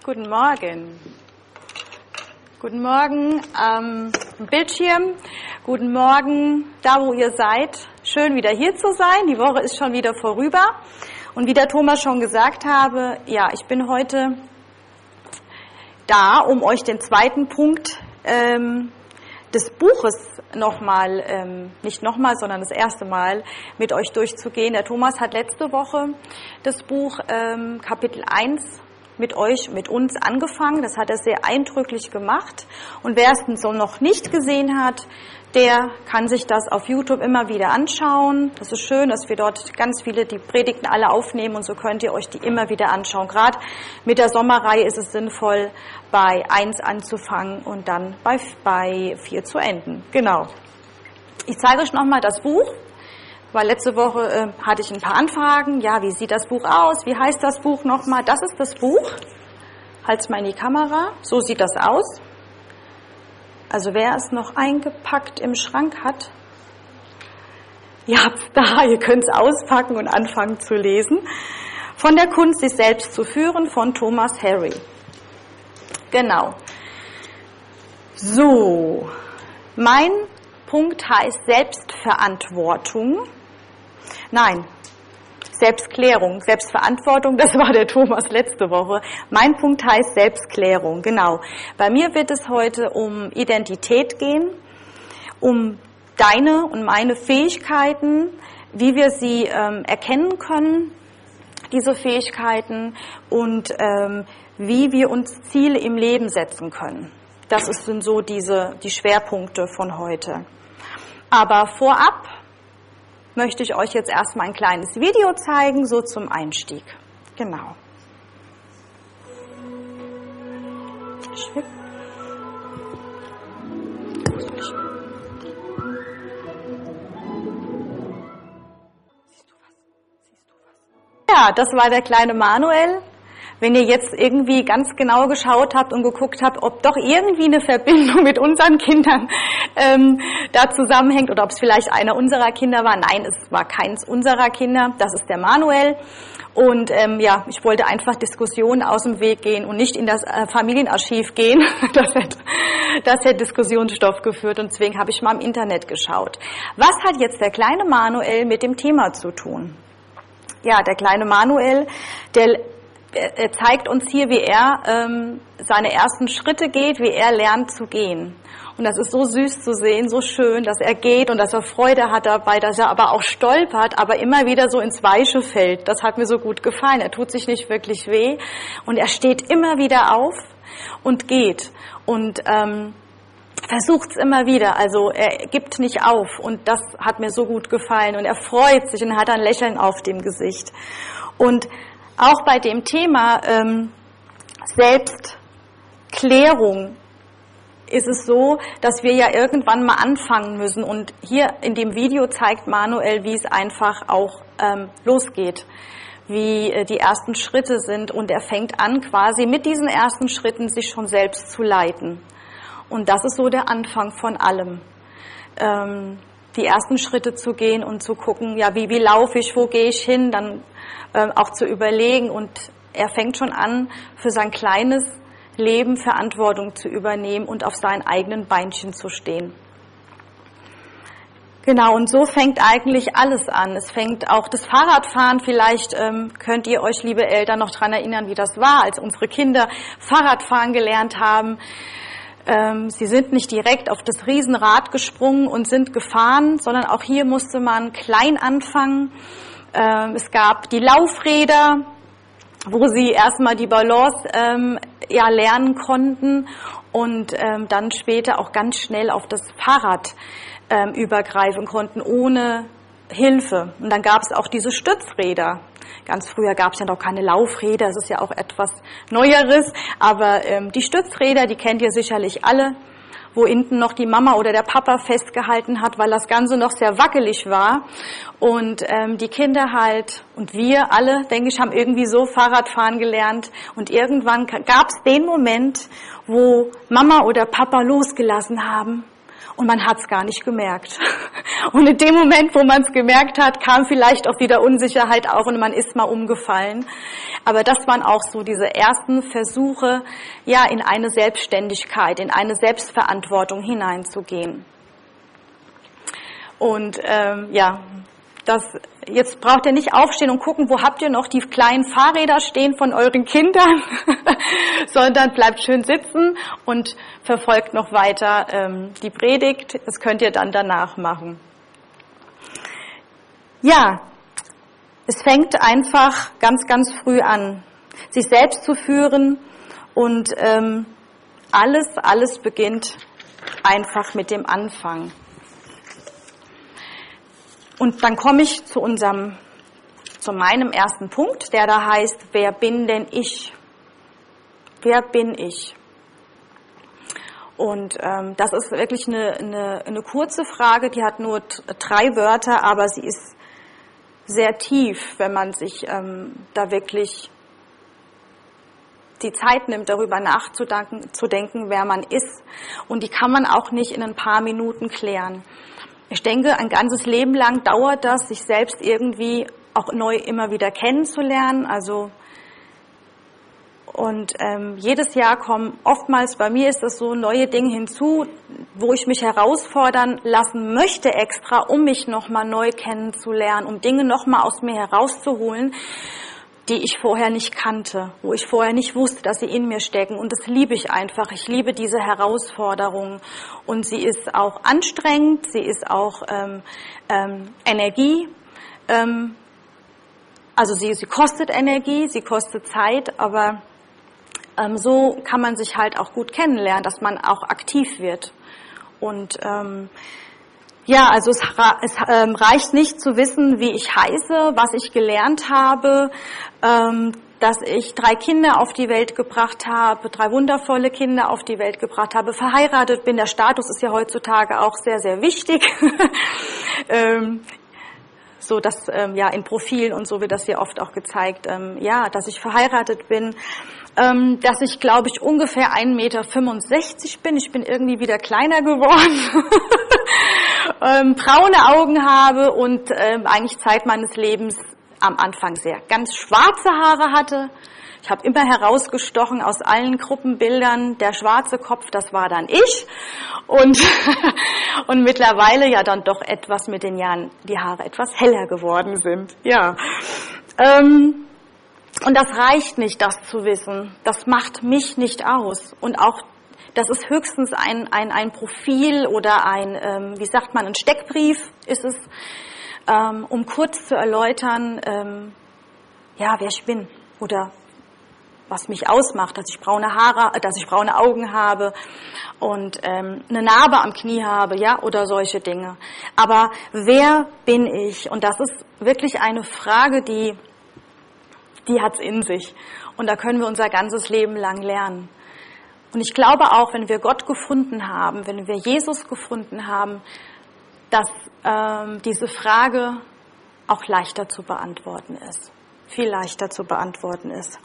Guten Morgen. Guten Morgen am Bildschirm. Guten Morgen da, wo ihr seid. Schön, wieder hier zu sein. Die Woche ist schon wieder vorüber. Und wie der Thomas schon gesagt habe, ja, ich bin heute da, um euch den zweiten Punkt des Buches sondern das erste Mal mit euch durchzugehen. Der Thomas hat letzte Woche das Buch Kapitel 1 mit uns angefangen. Das hat er sehr eindrücklich gemacht. Und wer es so noch nicht gesehen hat, der kann sich das auf YouTube immer wieder anschauen. Das ist schön, dass wir dort ganz viele die Predigten alle aufnehmen und so könnt ihr euch die immer wieder anschauen. Gerade mit der Sommerreihe ist es sinnvoll, bei 1 anzufangen und dann bei 4 zu enden. Genau. Ich zeige euch nochmal das Buch, weil letzte Woche hatte ich ein paar Anfragen. Ja, wie sieht das Buch aus? Wie heißt das Buch nochmal? Das ist das Buch. Halt's mal in die Kamera. So sieht das aus. Also wer es noch eingepackt im Schrank hat, ihr habt's da, ihr könnt's auspacken und anfangen zu lesen. Von der Kunst, sich selbst zu führen, von Thomas Harry. Genau. So, mein Punkt heißt Selbstverantwortung. Nein, Selbstklärung, Selbstverantwortung, das war der Thomas letzte Woche. Mein Punkt heißt Selbstklärung, genau. Bei mir wird es heute um Identität gehen, um deine und meine Fähigkeiten, wie wir sie erkennen können, diese Fähigkeiten, und wie wir uns Ziele im Leben setzen können. Das sind so die Schwerpunkte von heute. Aber vorab möchte ich euch jetzt erstmal ein kleines Video zeigen, so zum Einstieg. Genau. Schwipp. Ja, das war der kleine Manuel. Wenn ihr jetzt irgendwie ganz genau geschaut habt und geguckt habt, ob doch irgendwie eine Verbindung mit unseren Kindern da zusammenhängt oder ob es vielleicht einer unserer Kinder war. Nein, es war keins unserer Kinder. Das ist der Manuel. Und ich wollte einfach Diskussionen aus dem Weg gehen und nicht in das Familienarchiv gehen. Das hätte Diskussionsstoff geführt und deswegen habe ich mal im Internet geschaut. Was hat jetzt der kleine Manuel mit dem Thema zu tun? Ja, der kleine Manuel, er zeigt uns hier, wie er seine ersten Schritte geht, wie er lernt zu gehen. Und das ist so süß zu sehen, so schön, dass er geht und dass er Freude hat dabei, dass er aber auch stolpert, aber immer wieder so ins Weiche fällt. Das hat mir so gut gefallen. Er tut sich nicht wirklich weh und er steht immer wieder auf und geht und versucht es immer wieder. Also er gibt nicht auf und das hat mir so gut gefallen und er freut sich und hat ein Lächeln auf dem Gesicht. Und auch bei dem Thema Selbstklärung ist es so, dass wir ja irgendwann mal anfangen müssen. Und hier in dem Video zeigt Manuel, wie es einfach auch losgeht, wie die ersten Schritte sind. Und er fängt an, quasi mit diesen ersten Schritten sich schon selbst zu leiten. Und das ist so der Anfang von allem. Die ersten Schritte zu gehen und zu gucken, ja, wie laufe ich, wo gehe ich hin, dann auch zu überlegen. Und er fängt schon an, für sein kleines Leben Verantwortung zu übernehmen und auf seinen eigenen Beinchen zu stehen. Genau, und so fängt eigentlich alles an. Es fängt auch das Fahrradfahren. Vielleicht könnt ihr euch, liebe Eltern, noch daran erinnern, wie das war, als unsere Kinder Fahrradfahren gelernt haben. Sie sind nicht direkt auf das Riesenrad gesprungen und sind gefahren, sondern auch hier musste man klein anfangen. Es gab die Laufräder, wo sie erstmal die Balance lernen konnten und dann später auch ganz schnell auf das Fahrrad übergreifen konnten, ohne Hilfe. Und dann gab es auch diese Stützräder. Ganz früher gab es ja noch keine Laufräder, das ist ja auch etwas Neueres, aber die Stützräder, die kennt ihr sicherlich alle, wo hinten noch die Mama oder der Papa festgehalten hat, weil das Ganze noch sehr wackelig war. Und die Kinder halt und wir alle, denke ich, haben irgendwie so Fahrradfahren gelernt. Und irgendwann gab es den Moment, wo Mama oder Papa losgelassen haben Und man hat es gar nicht gemerkt. Und in dem Moment, wo man es gemerkt hat, kam vielleicht auch wieder Unsicherheit auf und man ist mal umgefallen. Aber das waren auch so diese ersten Versuche, ja, in eine Selbstständigkeit, in eine Selbstverantwortung hineinzugehen. Und jetzt braucht ihr nicht aufstehen und gucken, wo habt ihr noch die kleinen Fahrräder stehen von euren Kindern, sondern bleibt schön sitzen und verfolgt noch weiter die Predigt. Das könnt ihr dann danach machen. Ja, es fängt einfach ganz, ganz früh an, sich selbst zu führen und alles beginnt einfach mit dem Anfang. Und dann komme ich zu meinem ersten Punkt, der da heißt, wer bin denn ich? Wer bin ich? Und das ist wirklich eine kurze Frage, die hat nur 3 Wörter, aber sie ist sehr tief, wenn man sich da wirklich die Zeit nimmt, darüber nachzudenken, wer man ist. Und die kann man auch nicht in ein paar Minuten klären. Ich denke, ein ganzes Leben lang dauert das, sich selbst irgendwie auch neu immer wieder kennenzulernen. Und jedes Jahr kommen oftmals, bei mir ist das so, neue Dinge hinzu, wo ich mich herausfordern lassen möchte extra, um mich nochmal neu kennenzulernen, um Dinge nochmal aus mir herauszuholen, die ich vorher nicht kannte, wo ich vorher nicht wusste, dass sie in mir stecken. Und das liebe ich einfach. Ich liebe diese Herausforderung. Und sie ist auch anstrengend, sie ist auch Energie. Also sie kostet Energie, sie kostet Zeit, aber so kann man sich halt auch gut kennenlernen, dass man auch aktiv wird. Und also es reicht nicht zu wissen, wie ich heiße, was ich gelernt habe, dass ich 3 Kinder auf die Welt gebracht habe, 3 wundervolle Kinder auf die Welt gebracht habe, verheiratet bin. Der Status ist ja heutzutage auch sehr, sehr wichtig. So dass in Profilen und so wird das ja oft auch gezeigt, dass ich verheiratet bin, dass ich, glaube ich, ungefähr 1,65 Meter bin. Ich bin irgendwie wieder kleiner geworden. Braune Augen habe und eigentlich Zeit meines Lebens am Anfang sehr ganz schwarze Haare hatte. Ich habe immer herausgestochen aus allen Gruppenbildern. Der schwarze Kopf, das war dann ich. Und mittlerweile ja dann doch etwas mit den Jahren die Haare etwas heller geworden sind. Ja. Und das reicht nicht, das zu wissen. Das macht mich nicht aus. Und auch das ist höchstens ein Profil oder ein Steckbrief ist es, um kurz zu erläutern, wer ich bin oder was mich ausmacht, dass ich braune Haare, dass ich braune Augen habe und eine Narbe am Knie habe, oder solche Dinge. Aber wer bin ich? Und das ist wirklich eine Frage, die hat's in sich. Und da können wir unser ganzes Leben lang lernen. Und ich glaube auch, wenn wir Gott gefunden haben, wenn wir Jesus gefunden haben, dass diese Frage auch leichter zu beantworten ist. Viel leichter zu beantworten ist.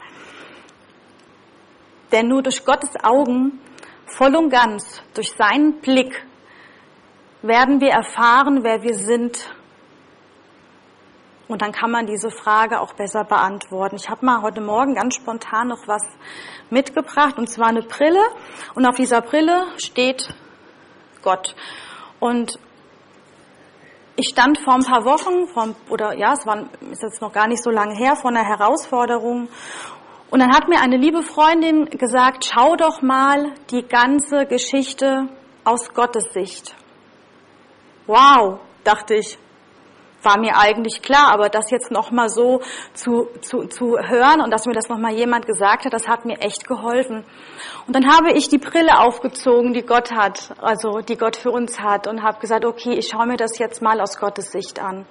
Denn nur durch Gottes Augen, voll und ganz, durch seinen Blick, werden wir erfahren, wer wir sind. Und dann kann man diese Frage auch besser beantworten. Ich habe mal heute Morgen ganz spontan noch was mitgebracht, und zwar eine Brille. Und auf dieser Brille steht Gott. Und ich stand vor ein paar Wochen, ist jetzt noch gar nicht so lange her, vor einer Herausforderung. Und dann hat mir eine liebe Freundin gesagt, schau doch mal die ganze Geschichte aus Gottes Sicht. Wow, dachte ich. War mir eigentlich klar, aber das jetzt nochmal so zu hören und dass mir das nochmal jemand gesagt hat, das hat mir echt geholfen. Und dann habe ich die Brille aufgezogen, die Gott hat, also die Gott für uns hat, und habe gesagt, okay, ich schaue mir das jetzt mal aus Gottes Sicht an.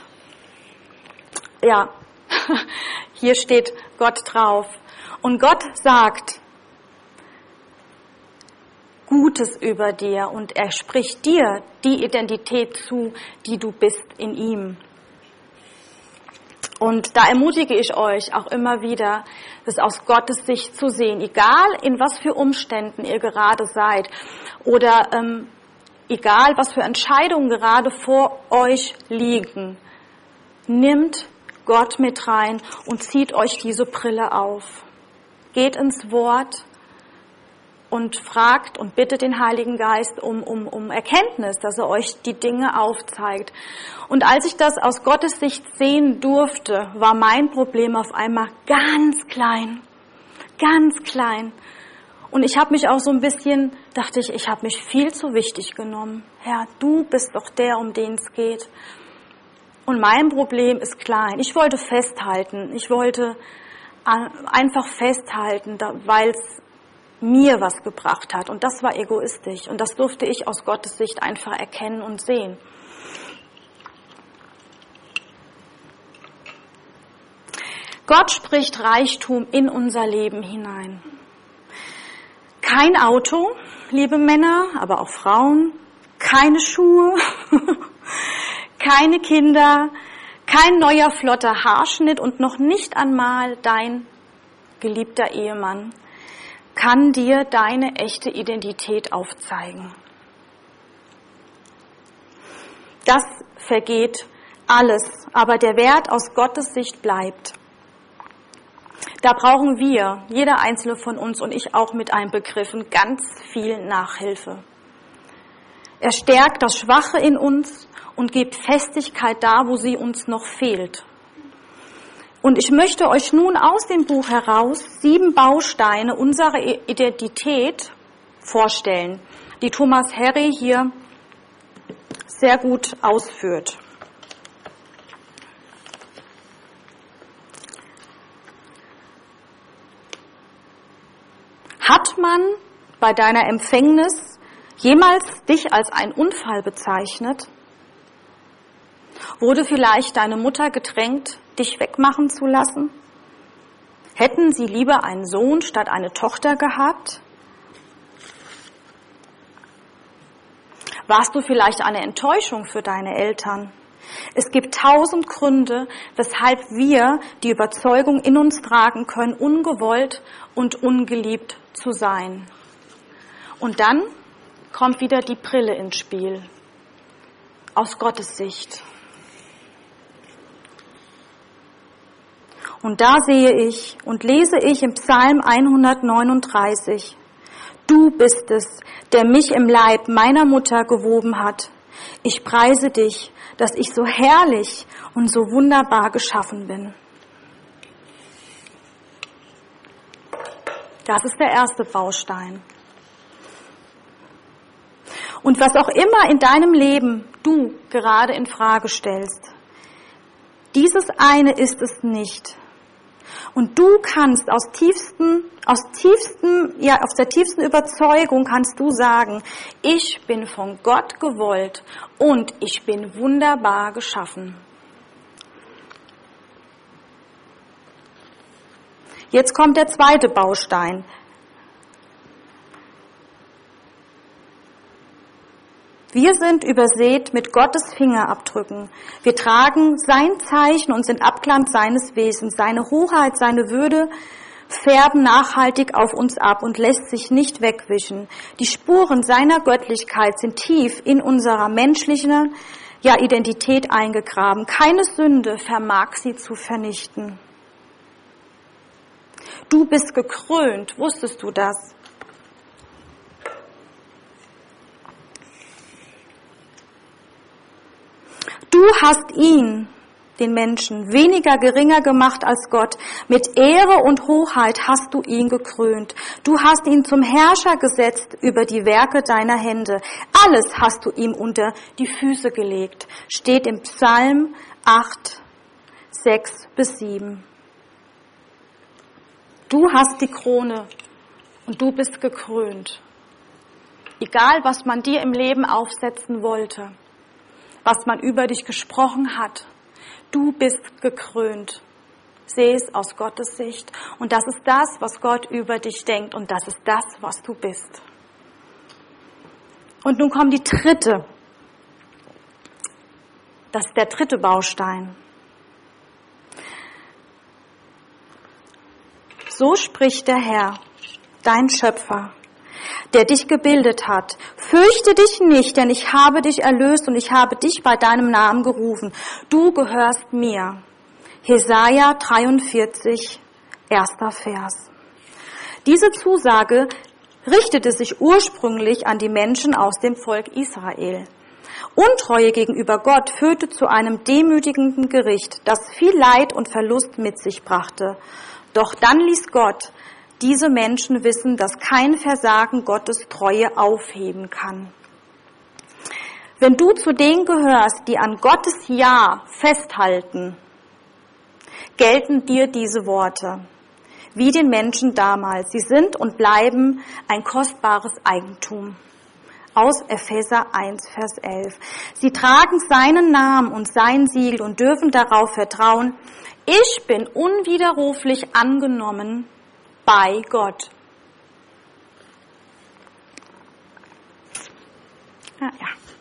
Ja, hier steht Gott drauf. Und Gott sagt Gutes über dir und er spricht dir die Identität zu, die du bist in ihm. Und da ermutige ich euch auch immer wieder, das aus Gottes Sicht zu sehen, egal in was für Umständen ihr gerade seid oder egal was für Entscheidungen gerade vor euch liegen, nimmt Gott mit rein und zieht euch diese Brille auf. Geht ins Wort und fragt und bittet den Heiligen Geist um Erkenntnis, dass er euch die Dinge aufzeigt. Und als ich das aus Gottes Sicht sehen durfte, war mein Problem auf einmal ganz klein. Ganz klein. Und ich habe mich auch so ein bisschen, dachte ich habe mich viel zu wichtig genommen. Herr, du bist doch der, um den es geht. Und mein Problem ist klein. Ich wollte festhalten. Ich wollte einfach festhalten, weil es mir was gebracht hat. Und das war egoistisch. Und das durfte ich aus Gottes Sicht einfach erkennen und sehen. Gott spricht Reichtum in unser Leben hinein. Kein Auto, liebe Männer, aber auch Frauen, keine Schuhe, keine Kinder, kein neuer flotter Haarschnitt und noch nicht einmal dein geliebter Ehemann kann dir deine echte Identität aufzeigen. Das vergeht alles, aber der Wert aus Gottes Sicht bleibt. Da brauchen wir, jeder einzelne von uns und ich auch mit einbegriffen, ganz viel Nachhilfe. Er stärkt das Schwache in uns und gibt Festigkeit da, wo sie uns noch fehlt. Und ich möchte euch nun aus dem Buch heraus 7 Bausteine unserer Identität vorstellen, die Thomas Harry hier sehr gut ausführt. Hat man bei deiner Empfängnis jemals dich als einen Unfall bezeichnet? Wurde vielleicht deine Mutter gedrängt, dich wegmachen zu lassen? Hätten sie lieber einen Sohn statt eine Tochter gehabt? Warst du vielleicht eine Enttäuschung für deine Eltern? Es gibt 1000 Gründe, weshalb wir die Überzeugung in uns tragen können, ungewollt und ungeliebt zu sein. Und dann kommt wieder die Brille ins Spiel, aus Gottes Sicht. Und da sehe ich und lese ich im Psalm 139, du bist es, der mich im Leib meiner Mutter gewoben hat. Ich preise dich, dass ich so herrlich und so wunderbar geschaffen bin. Das ist der erste Baustein. Und was auch immer in deinem Leben du gerade in Frage stellst, dieses eine ist es nicht. Und du kannst aus der tiefsten Überzeugung kannst du sagen, ich bin von Gott gewollt und ich bin wunderbar geschaffen. Jetzt kommt der zweite Baustein. Wir sind übersät mit Gottes Fingerabdrücken. Wir tragen sein Zeichen und sind Abglanz seines Wesens. Seine Hoheit, seine Würde färben nachhaltig auf uns ab und lässt sich nicht wegwischen. Die Spuren seiner Göttlichkeit sind tief in unserer menschlichen Identität eingegraben. Keine Sünde vermag sie zu vernichten. Du bist gekrönt. Wusstest du das? Du hast ihn, den Menschen, geringer gemacht als Gott. Mit Ehre und Hoheit hast du ihn gekrönt. Du hast ihn zum Herrscher gesetzt über die Werke deiner Hände. Alles hast du ihm unter die Füße gelegt. Steht im Psalm 8, 6-7. Du hast die Krone und du bist gekrönt. Egal, was man dir im Leben aufsetzen wollte, was man über dich gesprochen hat, du bist gekrönt. Seh es aus Gottes Sicht. Und das ist das, was Gott über dich denkt. Und das ist das, was du bist. Und nun kommt das ist der dritte Baustein. So spricht der Herr, dein Schöpfer. der dich gebildet hat. Fürchte dich nicht, denn ich habe dich erlöst und ich habe dich bei deinem Namen gerufen. Du gehörst mir. Jesaja 43, 1. Vers. Diese Zusage richtete sich ursprünglich an die Menschen aus dem Volk Israel. Untreue gegenüber Gott führte zu einem demütigenden Gericht, das viel Leid und Verlust mit sich brachte. Doch dann ließ Gott diese Menschen wissen, dass kein Versagen Gottes Treue aufheben kann. Wenn du zu denen gehörst, die an Gottes Ja festhalten, gelten dir diese Worte, wie den Menschen damals. Sie sind und bleiben ein kostbares Eigentum. Aus Epheser 1, Vers 11. Sie tragen seinen Namen und sein Siegel und dürfen darauf vertrauen, ich bin unwiderruflich angenommen bei Gott. Ja.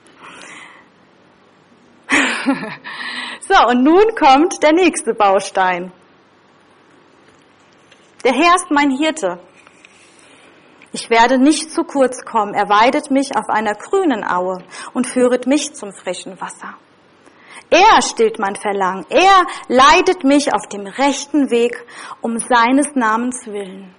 So, und nun kommt der nächste Baustein. Der Herr ist mein Hirte. Ich werde nicht zu kurz kommen. Er weidet mich auf einer grünen Aue und führet mich zum frischen Wasser. Er stillt mein Verlangen. Er leitet mich auf dem rechten Weg um seines Namens willen.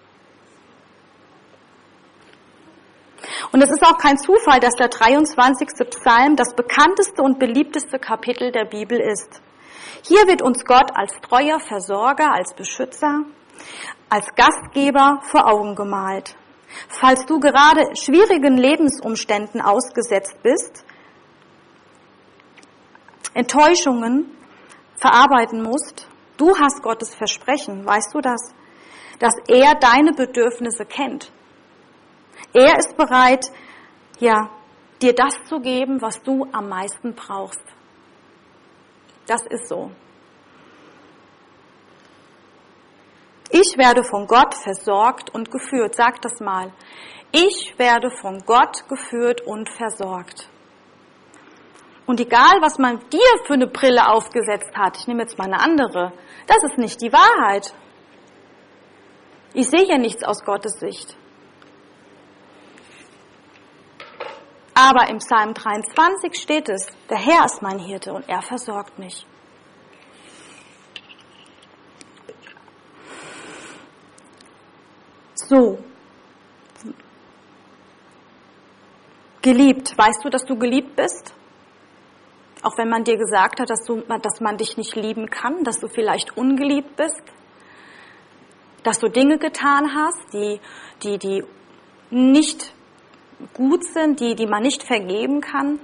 Und es ist auch kein Zufall, dass der 23. Psalm das bekannteste und beliebteste Kapitel der Bibel ist. Hier wird uns Gott als treuer Versorger, als Beschützer, als Gastgeber vor Augen gemalt. Falls du gerade schwierigen Lebensumständen ausgesetzt bist, Enttäuschungen verarbeiten musst, du hast Gottes Versprechen, weißt du das? Dass er deine Bedürfnisse kennt. Er ist bereit, dir das zu geben, was du am meisten brauchst. Das ist so. Ich werde von Gott versorgt und geführt. Sag das mal. Ich werde von Gott geführt und versorgt. Und egal, was man dir für eine Brille aufgesetzt hat, ich nehme jetzt mal eine andere, das ist nicht die Wahrheit. Ich sehe hier nichts aus Gottes Sicht. Aber im Psalm 23 steht es, der Herr ist mein Hirte und er versorgt mich. So. Geliebt. Weißt du, dass du geliebt bist? Auch wenn man dir gesagt hat, dass man dich nicht lieben kann, dass du vielleicht ungeliebt bist, dass du Dinge getan hast, die nicht gut sind, die man nicht vergeben kann.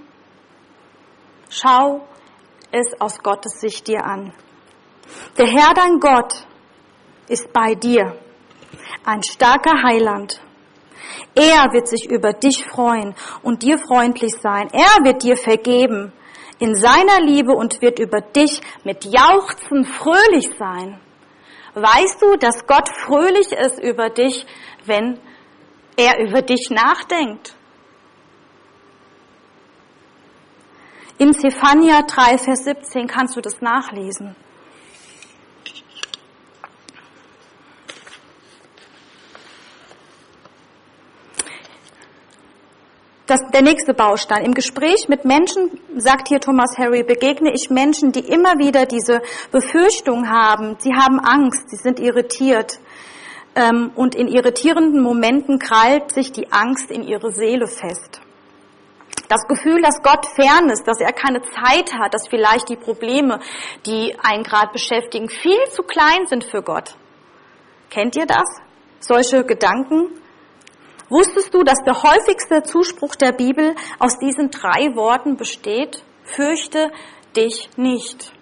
Schau es aus Gottes Sicht dir an. Der Herr, dein Gott, ist bei dir, ein starker Heiland. Er wird sich über dich freuen und dir freundlich sein. Er wird dir vergeben in seiner Liebe und wird über dich mit Jauchzen fröhlich sein. Weißt du, dass Gott fröhlich ist über dich, wenn er über dich nachdenkt? In Zephania 3, Vers 17 kannst du das nachlesen. Der nächste Baustein. Im Gespräch mit Menschen, sagt hier Thomas Harry, begegne ich Menschen, die immer wieder diese Befürchtung haben. Sie haben Angst, sie sind irritiert. Und in irritierenden Momenten krallt sich die Angst in ihre Seele fest. Das Gefühl, dass Gott fern ist, dass er keine Zeit hat, dass vielleicht die Probleme, die einen gerade beschäftigen, viel zu klein sind für Gott. Kennt ihr das? Solche Gedanken? Wusstest du, dass der häufigste Zuspruch der Bibel aus diesen 3 Worten besteht? Fürchte dich nicht.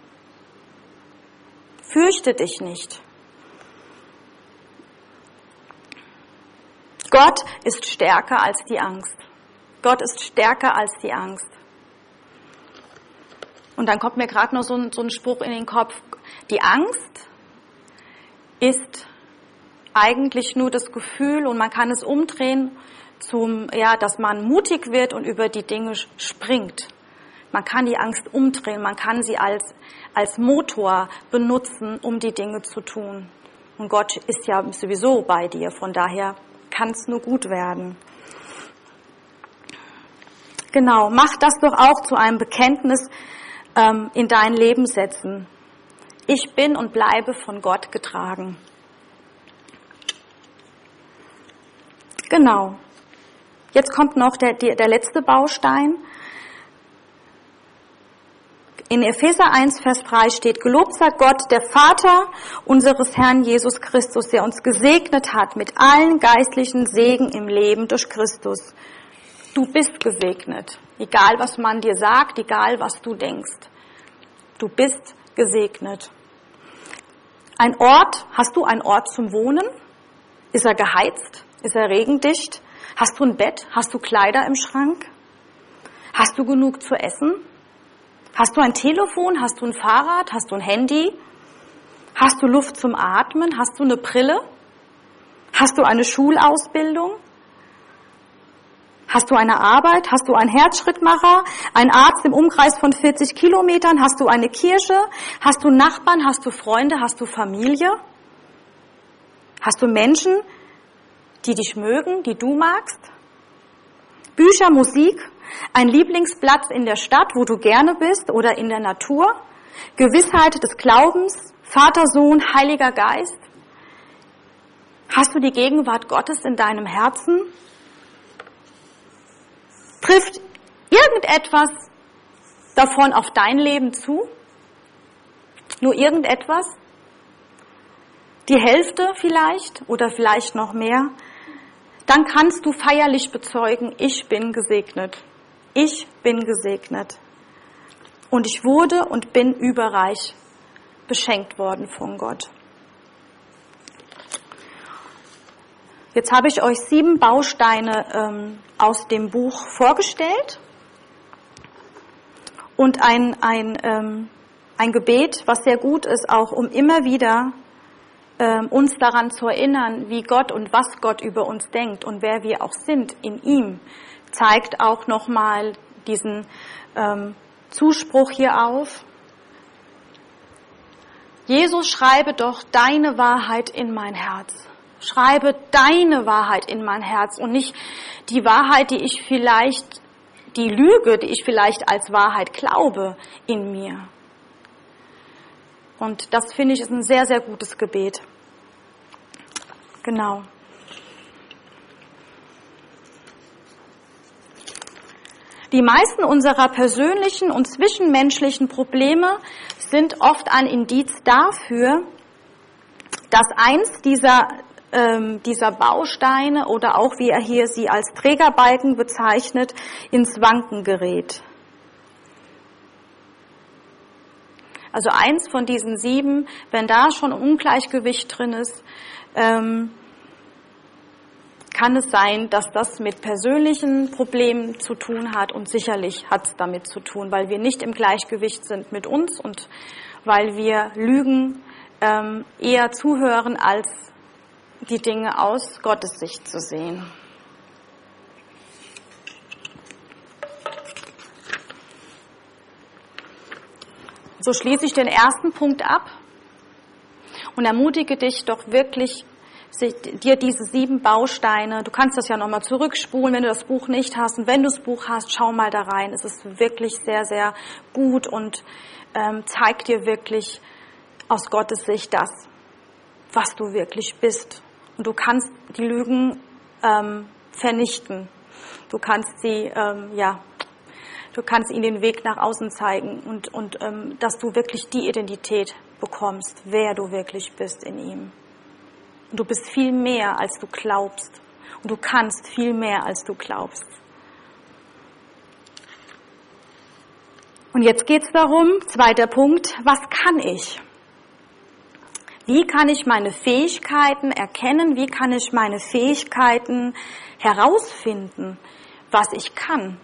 Fürchte dich nicht. Gott ist stärker als die Angst. Gott ist stärker als die Angst. Und dann kommt mir gerade noch so ein Spruch in den Kopf. Die Angst ist eigentlich nur das Gefühl, und man kann es umdrehen, dass man mutig wird und über die Dinge springt. Man kann die Angst umdrehen, man kann sie als Motor benutzen, um die Dinge zu tun. Und Gott ist ja sowieso bei dir, von daher kann es nur gut werden. Genau, mach das doch auch zu einem Bekenntnis in dein Leben setzen. Ich bin und bleibe von Gott getragen. Genau. Jetzt kommt noch der letzte Baustein. In Epheser 1, Vers 3 steht, gelobt sei Gott, der Vater unseres Herrn Jesus Christus, der uns gesegnet hat mit allen geistlichen Segen im Leben durch Christus. Du bist gesegnet, egal was man dir sagt, egal was du denkst. Du bist gesegnet. Ein Ort, hast du einen Ort zum Wohnen? Ist er geheizt? Ist er regendicht? Hast du ein Bett? Hast du Kleider im Schrank? Hast du genug zu essen? Hast du ein Telefon? Hast du ein Fahrrad? Hast du ein Handy? Hast du Luft zum Atmen? Hast du eine Brille? Hast du eine Schulausbildung? Hast du eine Arbeit? Hast du einen Herzschrittmacher? Einen Arzt im Umkreis von 40 Kilometern? Hast du eine Kirche? Hast du Nachbarn? Hast du Freunde? Hast du Familie? Hast du Menschen, die dich mögen, die du magst? Bücher, Musik? Ein Lieblingsplatz in der Stadt, wo du gerne bist oder in der Natur? Gewissheit des Glaubens? Vater, Sohn, Heiliger Geist? Hast du die Gegenwart Gottes in deinem Herzen? Trifft irgendetwas davon auf dein Leben zu? Nur irgendetwas? Die Hälfte vielleicht oder vielleicht noch mehr? Dann kannst du feierlich bezeugen, ich bin gesegnet. Ich bin gesegnet. Und ich wurde und bin überreich beschenkt worden von Gott. Jetzt habe ich euch 7 Bausteine aus dem Buch vorgestellt und ein Gebet, was sehr gut ist, auch um immer wieder uns daran zu erinnern, wie Gott und was Gott über uns denkt und wer wir auch sind in ihm, zeigt auch nochmal diesen Zuspruch hier auf. Jesus, schreibe doch deine Wahrheit in mein Herz. Schreibe deine Wahrheit in mein Herz und nicht die Wahrheit, die ich vielleicht als Wahrheit glaube, in mir. Und das finde ich ist ein sehr, sehr gutes Gebet. Genau. Die meisten unserer persönlichen und zwischenmenschlichen Probleme sind oft ein Indiz dafür, dass eins dieser Bausteine oder auch wie er hier sie als Trägerbalken bezeichnet, ins Wanken gerät. Also eins von diesen 7, wenn da schon ein Ungleichgewicht drin ist, kann es sein, dass das mit persönlichen Problemen zu tun hat und sicherlich hat es damit zu tun, weil wir nicht im Gleichgewicht sind mit uns und weil wir Lügen eher zuhören, als die Dinge aus Gottes Sicht zu sehen. So schließe ich den ersten Punkt ab und ermutige dich doch wirklich, dir diese 7 Bausteine, du kannst das ja nochmal zurückspulen, wenn du das Buch nicht hast. Und wenn du das Buch hast, schau mal da rein. Es ist wirklich sehr, sehr gut und zeigt dir wirklich aus Gottes Sicht das, was du wirklich bist. Und du kannst die Lügen vernichten. Du kannst ihnen den Weg nach außen zeigen und dass du wirklich die Identität bekommst, wer du wirklich bist in ihm. Und du bist viel mehr, als du glaubst. Und du kannst viel mehr, als du glaubst. Und jetzt geht es darum, 2. Punkt, was kann ich? Wie kann ich meine Fähigkeiten erkennen? Wie kann ich meine Fähigkeiten herausfinden, was ich kann?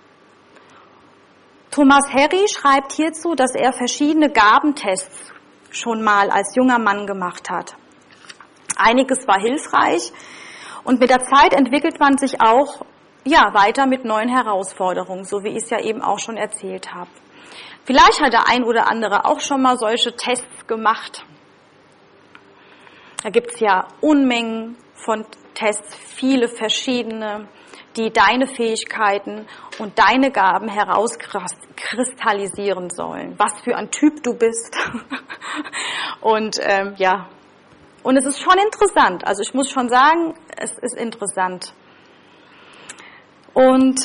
Thomas Harry schreibt hierzu, dass er verschiedene Gabentests schon mal als junger Mann gemacht hat. Einiges war hilfreich und mit der Zeit entwickelt man sich auch weiter mit neuen Herausforderungen, so wie ich es ja eben auch schon erzählt habe. Vielleicht hat der ein oder andere auch schon mal solche Tests gemacht. Da gibt es ja Unmengen von Tests, viele verschiedene, die deine Fähigkeiten und deine Gaben herauskristallisieren sollen. Was für ein Typ du bist. Und und es ist schon interessant. Also ich muss schon sagen, es ist interessant. Und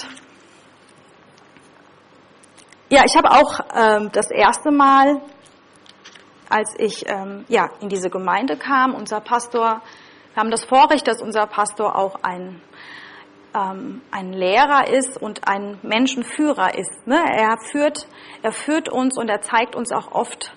ja, ich habe auch das erste Mal, als ich in diese Gemeinde kam, unser Pastor, wir haben das Vorrecht, dass unser Pastor auch ein Lehrer ist und ein Menschenführer ist. Ne? Er führt uns und er zeigt uns auch oft,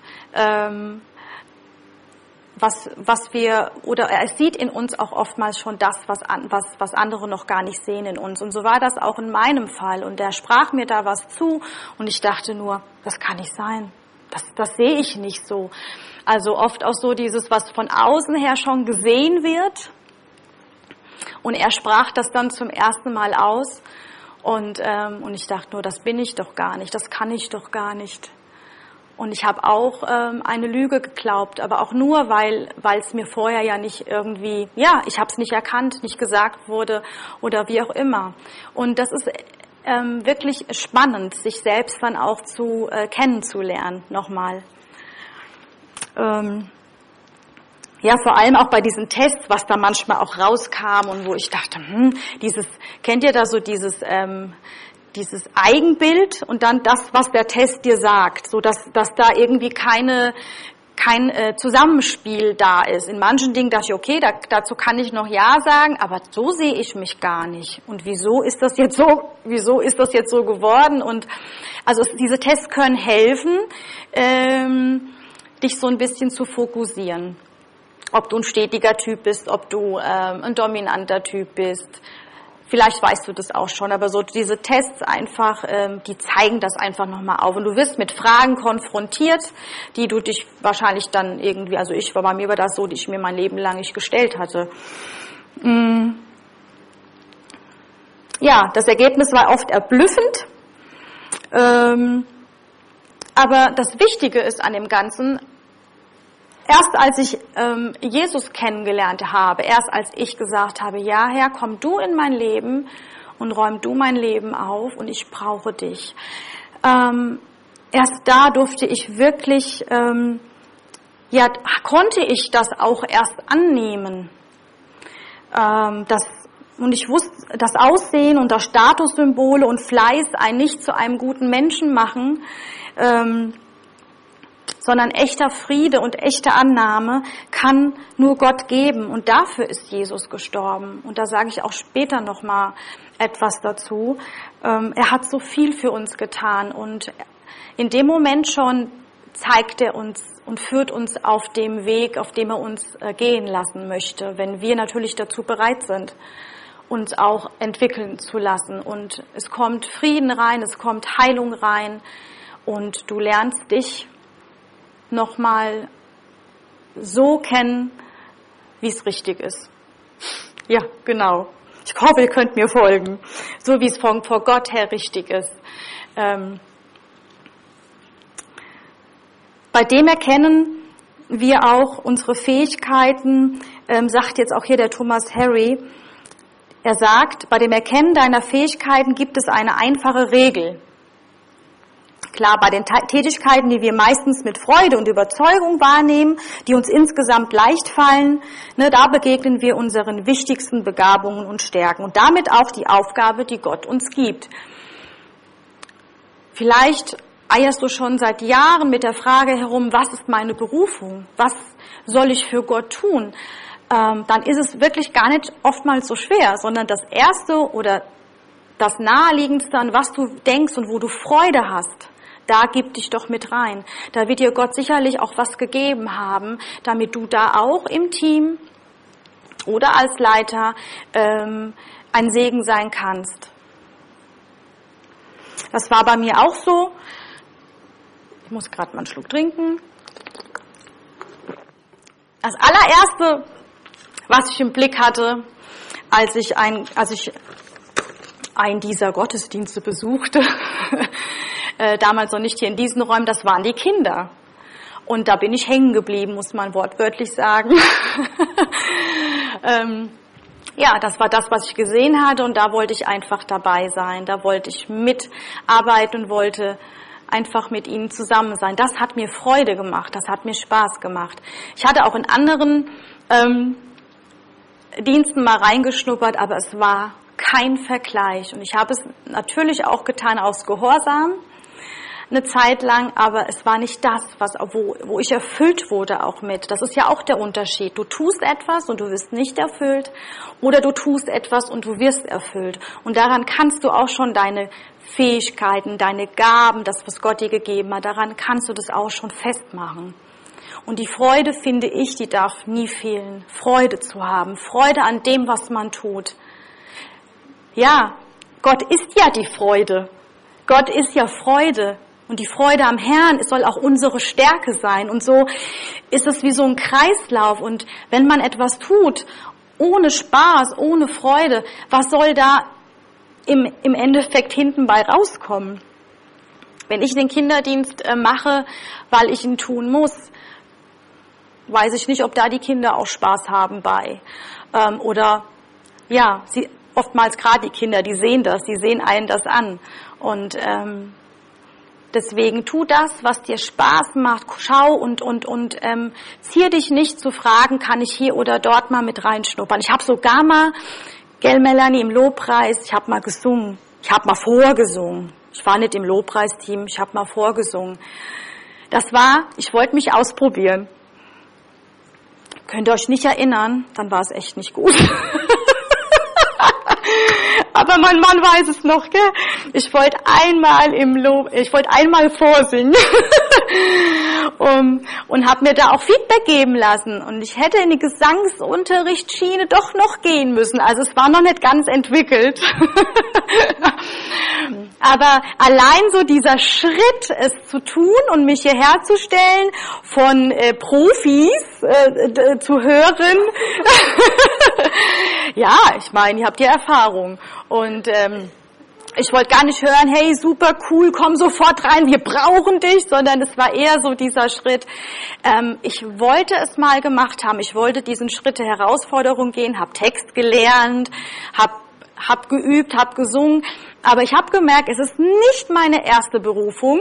was wir, oder er sieht in uns auch oftmals schon das, was andere noch gar nicht sehen in uns. Und so war das auch in meinem Fall. Und er sprach mir da was zu und ich dachte nur, das kann nicht sein. Das sehe ich nicht so. Also oft auch so dieses, was von außen her schon gesehen wird. Und er sprach das dann zum ersten Mal aus. Und ich dachte nur, das bin ich doch gar nicht, das kann ich doch gar nicht. Und ich habe auch eine Lüge geglaubt, aber auch nur, weil es mir vorher ja nicht irgendwie, ich habe es nicht erkannt, nicht gesagt wurde oder wie auch immer. Und das ist wirklich spannend, sich selbst dann auch kennenzulernen nochmal. Vor allem auch bei diesen Tests, was da manchmal auch rauskam und wo ich dachte, kennt ihr da so dieses Eigenbild und dann das, was der Test dir sagt, so dass da irgendwie kein Zusammenspiel da ist. In manchen Dingen dachte ich, okay, dazu kann ich noch Ja sagen, aber so sehe ich mich gar nicht. Und wieso ist das jetzt so geworden? Und also diese Tests können helfen, dich so ein bisschen zu fokussieren. Ob du ein stetiger Typ bist, ob du ein dominanter Typ bist. Vielleicht weißt du das auch schon, aber so diese Tests einfach, die zeigen das einfach nochmal auf. Und du wirst mit Fragen konfrontiert, die du dich wahrscheinlich dann irgendwie, also bei mir war das so, die ich mir mein Leben lang nicht gestellt hatte. Ja, das Ergebnis war oft erblüffend. Aber das Wichtige ist an dem Ganzen, erst als ich Jesus kennengelernt habe, erst als ich gesagt habe, ja Herr, komm du in mein Leben und räum du mein Leben auf und ich brauche dich. Erst da durfte ich wirklich, konnte ich das auch erst annehmen. Und ich wusste, das Aussehen und das Statussymbole und Fleiß einen nicht zu einem guten Menschen machen, sondern echter Friede und echte Annahme kann nur Gott geben. Und dafür ist Jesus gestorben. Und da sage ich auch später nochmal etwas dazu. Er hat so viel für uns getan. Und in dem Moment schon zeigt er uns und führt uns auf dem Weg, auf dem er uns gehen lassen möchte, wenn wir natürlich dazu bereit sind, uns auch entwickeln zu lassen. Und es kommt Frieden rein, es kommt Heilung rein und du lernst dich nochmal so kennen, wie es richtig ist. Ja, genau. Ich hoffe, ihr könnt mir folgen. So wie es vor Gott her richtig ist. Bei dem erkennen wir auch unsere Fähigkeiten, sagt jetzt auch hier der Thomas Harry. Er sagt, bei dem Erkennen deiner Fähigkeiten gibt es eine einfache Regel. Klar, bei den Tätigkeiten, die wir meistens mit Freude und Überzeugung wahrnehmen, die uns insgesamt leicht fallen, da begegnen wir unseren wichtigsten Begabungen und Stärken und damit auch die Aufgabe, die Gott uns gibt. Vielleicht eierst du schon seit Jahren mit der Frage herum, was ist meine Berufung? Was soll ich für Gott tun? Dann ist es wirklich gar nicht oftmals so schwer, sondern das Erste oder das Naheliegendste, an was du denkst und wo du Freude hast, da gib dich doch mit rein. Da wird dir Gott sicherlich auch was gegeben haben, damit du da auch im Team oder als Leiter ein Segen sein kannst. Das war bei mir auch so. Ich muss gerade mal einen Schluck trinken. Das allererste, was ich im Blick hatte, als ich einen dieser Gottesdienste besuchte, damals noch nicht hier in diesen Räumen, das waren die Kinder. Und da bin ich hängen geblieben, muss man wortwörtlich sagen. ja, das war das, was ich gesehen hatte und da wollte ich einfach dabei sein. Da wollte ich mitarbeiten und wollte einfach mit ihnen zusammen sein. Das hat mir Freude gemacht, das hat mir Spaß gemacht. Ich hatte auch in anderen Diensten mal reingeschnuppert, aber es war kein Vergleich. Und ich habe es natürlich auch getan aus Gehorsam, eine Zeit lang, aber es war nicht das, wo ich erfüllt wurde auch mit. Das ist ja auch der Unterschied. Du tust etwas und du wirst nicht erfüllt oder du tust etwas und du wirst erfüllt. Und daran kannst du auch schon deine Fähigkeiten, deine Gaben, das, was Gott dir gegeben hat, daran kannst du das auch schon festmachen. Und die Freude, finde ich, die darf nie fehlen. Freude zu haben, Freude an dem, was man tut. Ja, Gott ist ja die Freude. Gott ist ja Freude. Und die Freude am Herrn, es soll auch unsere Stärke sein. Und so ist es wie so ein Kreislauf. Und wenn man etwas tut, ohne Spaß, ohne Freude, was soll da im Endeffekt hinten bei rauskommen? Wenn ich den Kinderdienst mache, weil ich ihn tun muss, weiß ich nicht, ob da die Kinder auch Spaß haben bei. Oder ja, oftmals gerade die Kinder, die sehen einen das an. Und deswegen tu das, was dir Spaß macht. Schau und zier dich nicht zu fragen, kann ich hier oder dort mal mit reinschnuppern. Ich habe sogar mal, gell Melanie, im Lobpreis, ich habe mal gesungen. Ich habe mal vorgesungen. Ich war nicht im Lobpreisteam, ich habe mal vorgesungen. Ich wollte mich ausprobieren. Könnt ihr euch nicht erinnern? Dann war es echt nicht gut. Aber mein Mann weiß es noch, gell? Ich wollte einmal vorsingen und habe mir da auch Feedback geben lassen. Und ich hätte in die Gesangsunterrichtsschiene doch noch gehen müssen. Also es war noch nicht ganz entwickelt. Aber allein so dieser Schritt, es zu tun und mich hierher zu stellen, von Profis zu hören, ja, ich meine, ihr habt ja Erfahrung. Und ich wollte gar nicht hören, hey, super cool, komm sofort rein, wir brauchen dich, sondern es war eher so dieser Schritt, ich wollte es mal gemacht haben, ich wollte diesen Schritt der Herausforderung gehen, habe Text gelernt, hab geübt, hab gesungen, aber ich habe gemerkt, es ist nicht meine erste Berufung,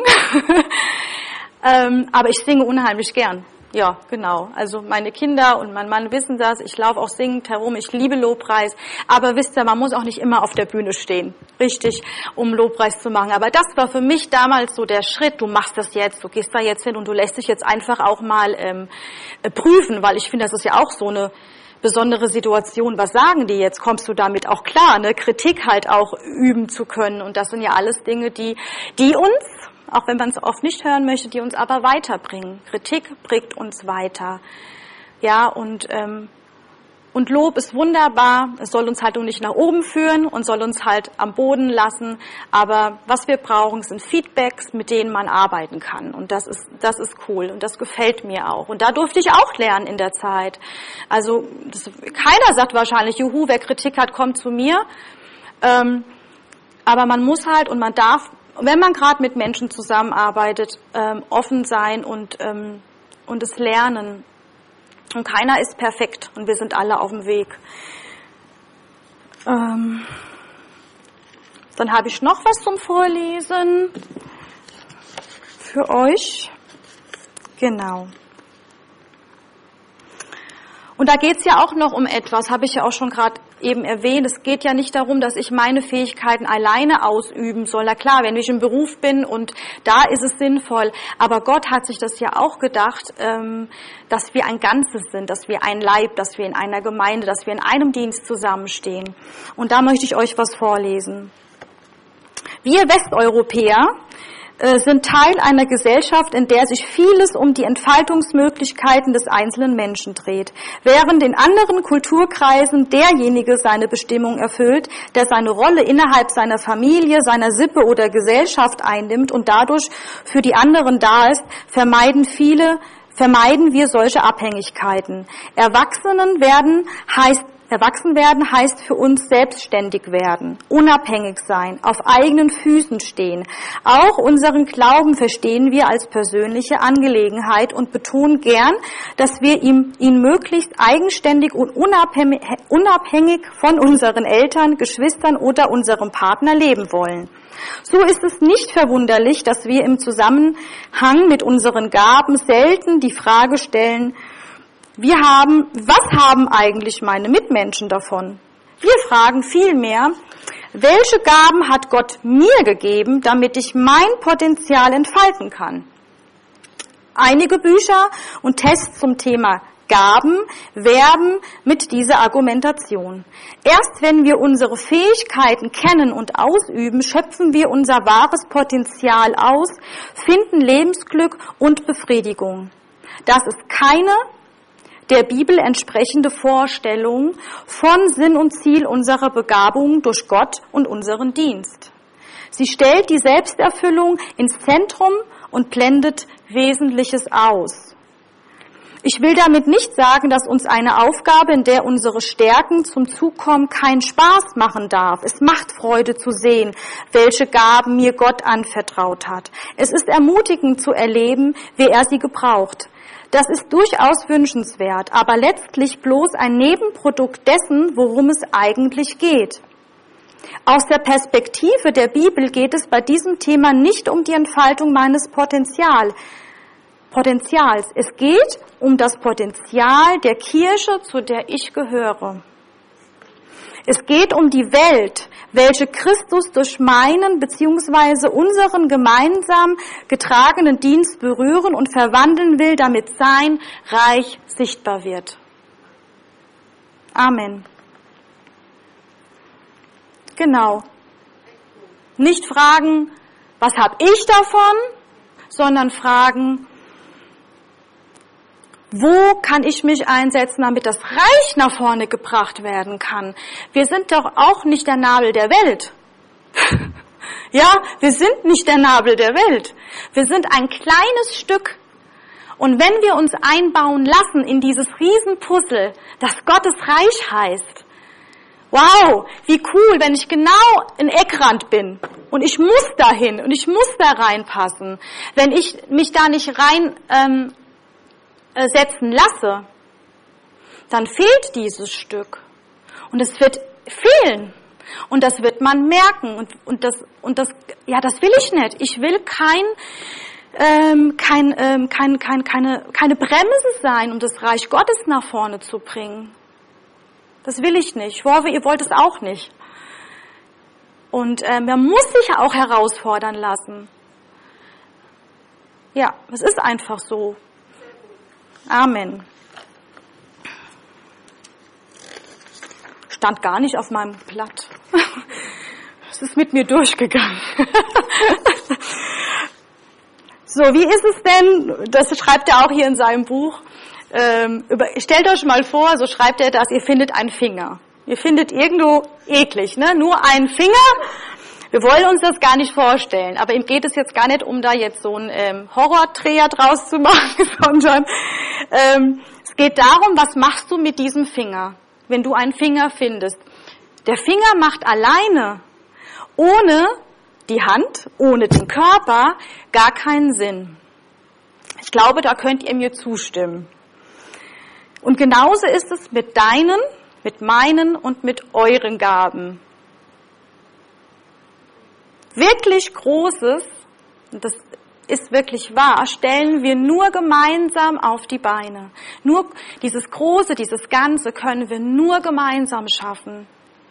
aber ich singe unheimlich gern. Ja, genau. Also meine Kinder und mein Mann wissen das. Ich laufe auch singend herum. Ich liebe Lobpreis. Aber wisst ihr, man muss auch nicht immer auf der Bühne stehen, richtig, um Lobpreis zu machen. Aber das war für mich damals so der Schritt. Du machst das jetzt, du gehst da jetzt hin und du lässt dich jetzt einfach auch mal prüfen, weil ich finde, das ist ja auch so eine besondere Situation. Was sagen die jetzt? Kommst du damit auch klar? Ne? Kritik halt auch üben zu können. Und das sind ja alles Dinge, die uns, auch wenn man es oft nicht hören möchte, die uns aber weiterbringen. Kritik bringt uns weiter. Ja, und Lob ist wunderbar. Es soll uns halt nur nicht nach oben führen und soll uns halt am Boden lassen. Aber was wir brauchen, sind Feedbacks, mit denen man arbeiten kann. Und das ist cool. Und das gefällt mir auch. Und da durfte ich auch lernen in der Zeit. Also, keiner sagt wahrscheinlich, juhu, wer Kritik hat, kommt zu mir. Aber man muss halt und man darf, wenn man gerade mit Menschen zusammenarbeitet, offen sein und es lernen. Und keiner ist perfekt und wir sind alle auf dem Weg. Dann habe ich noch was zum Vorlesen für euch. Genau. Und da geht es ja auch noch um etwas, habe ich ja auch schon gerade eben erwähnt. Es geht ja nicht darum, dass ich meine Fähigkeiten alleine ausüben soll. Na klar, wenn ich im Beruf bin und da ist es sinnvoll. Aber Gott hat sich das ja auch gedacht, dass wir ein Ganzes sind, dass wir ein Leib, dass wir in einer Gemeinde, dass wir in einem Dienst zusammenstehen. Und da möchte ich euch was vorlesen. Wir Westeuropäer sind Teil einer Gesellschaft, in der sich vieles um die Entfaltungsmöglichkeiten des einzelnen Menschen dreht. Während in anderen Kulturkreisen derjenige seine Bestimmung erfüllt, der seine Rolle innerhalb seiner Familie, seiner Sippe oder Gesellschaft einnimmt und dadurch für die anderen da ist, vermeiden wir solche Abhängigkeiten. Erwachsenen werden heißt Erwachsen werden heißt für uns selbstständig werden, unabhängig sein, auf eigenen Füßen stehen. Auch unseren Glauben verstehen wir als persönliche Angelegenheit und betonen gern, dass wir ihn möglichst eigenständig und unabhängig von unseren Eltern, Geschwistern oder unserem Partner leben wollen. So ist es nicht verwunderlich, dass wir im Zusammenhang mit unseren Gaben selten die Frage stellen, was haben eigentlich meine Mitmenschen davon? Wir fragen vielmehr, welche Gaben hat Gott mir gegeben, damit ich mein Potenzial entfalten kann? Einige Bücher und Tests zum Thema Gaben werben mit dieser Argumentation. Erst wenn wir unsere Fähigkeiten kennen und ausüben, schöpfen wir unser wahres Potenzial aus, finden Lebensglück und Befriedigung. Das ist keine der Bibel entsprechende Vorstellung von Sinn und Ziel unserer Begabung durch Gott und unseren Dienst. Sie stellt die Selbsterfüllung ins Zentrum und blendet Wesentliches aus. Ich will damit nicht sagen, dass uns eine Aufgabe, in der unsere Stärken zum Zug kommen, keinen Spaß machen darf. Es macht Freude zu sehen, welche Gaben mir Gott anvertraut hat. Es ist ermutigend zu erleben, wie er sie gebraucht. Das ist durchaus wünschenswert, aber letztlich bloß ein Nebenprodukt dessen, worum es eigentlich geht. Aus der Perspektive der Bibel geht es bei diesem Thema nicht um die Entfaltung meines Potenzials. Es geht um das Potenzial der Kirche, zu der ich gehöre. Es geht um die Welt, welche Christus durch meinen bzw. unseren gemeinsam getragenen Dienst berühren und verwandeln will, damit sein Reich sichtbar wird. Amen. Genau. Nicht fragen, was habe ich davon, sondern fragen, wo kann ich mich einsetzen, damit das Reich nach vorne gebracht werden kann? Wir sind doch auch nicht der Nabel der Welt. Ja, wir sind nicht der Nabel der Welt. Wir sind ein kleines Stück. Und wenn wir uns einbauen lassen in dieses Riesenpuzzle, das Gottes Reich heißt, wow, wie cool, wenn ich genau ein Eckrand bin und ich muss dahin und ich muss da reinpassen. Wenn ich mich da nicht rein setzen lasse, dann fehlt dieses Stück. Und es wird fehlen. Und das wird man merken. Und das will ich nicht. Ich will keine Bremse sein, um das Reich Gottes nach vorne zu bringen. Das will ich nicht. Ich hoffe, ihr wollt es auch nicht. Und man muss sich auch herausfordern lassen. Ja, es ist einfach so. Amen. Stand gar nicht auf meinem Blatt. Es ist mit mir durchgegangen. So, wie ist es denn, das schreibt er auch hier in seinem Buch, stellt euch mal vor, so schreibt er das, ihr findet einen Finger. Ihr findet irgendwo eklig, ne? Nur einen Finger. Wir wollen uns das gar nicht vorstellen, aber ihm geht es jetzt gar nicht um da jetzt so einen Horrordreher draus zu machen, sondern es geht darum, was machst du mit diesem Finger, wenn du einen Finger findest. Der Finger macht alleine, ohne die Hand, ohne den Körper, gar keinen Sinn. Ich glaube, da könnt ihr mir zustimmen. Und genauso ist es mit deinen, mit meinen und mit euren Gaben. Wirklich Großes, und das ist wirklich wahr, stellen wir nur gemeinsam auf die Beine. Nur dieses Große, dieses Ganze können wir nur gemeinsam schaffen.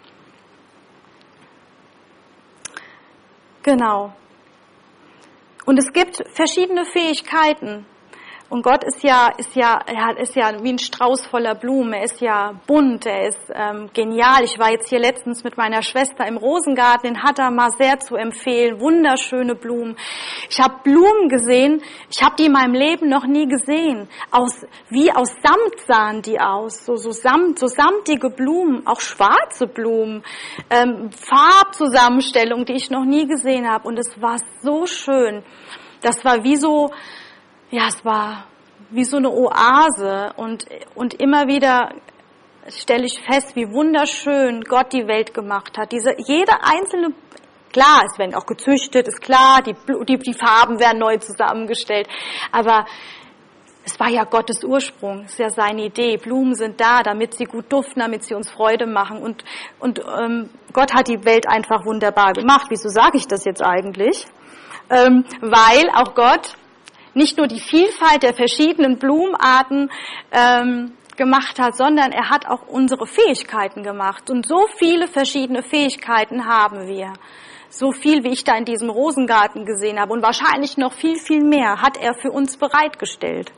Genau. Und es gibt verschiedene Fähigkeiten. Und Gott ist ja wie ein Strauß voller Blumen. Er ist ja bunt, er ist genial. Ich war jetzt hier letztens mit meiner Schwester im Rosengarten, den Hadamar, sehr zu empfehlen. Wunderschöne Blumen. Ich habe Blumen gesehen, ich habe die in meinem Leben noch nie gesehen. Wie aus Samt sahen die aus, so samtige Blumen, auch schwarze Blumen, Farbzusammenstellung, die ich noch nie gesehen habe. Und es war so schön. Das war wie so, ja, es war wie so eine Oase und immer wieder stelle ich fest, wie wunderschön Gott die Welt gemacht hat. Jede einzelne, klar, es werden auch gezüchtet, ist klar, die Farben werden neu zusammengestellt, aber es war ja Gottes Ursprung, es ist ja seine Idee. Blumen sind da, damit sie gut duften, damit sie uns Freude machen. Und Gott hat die Welt einfach wunderbar gemacht. Wieso sage ich das jetzt eigentlich? Weil auch Gott nicht nur die Vielfalt der verschiedenen Blumenarten gemacht hat, sondern er hat auch unsere Fähigkeiten gemacht. Und so viele verschiedene Fähigkeiten haben wir. So viel, wie ich da in diesem Rosengarten gesehen habe. Und wahrscheinlich noch viel, viel mehr hat er für uns bereitgestellt.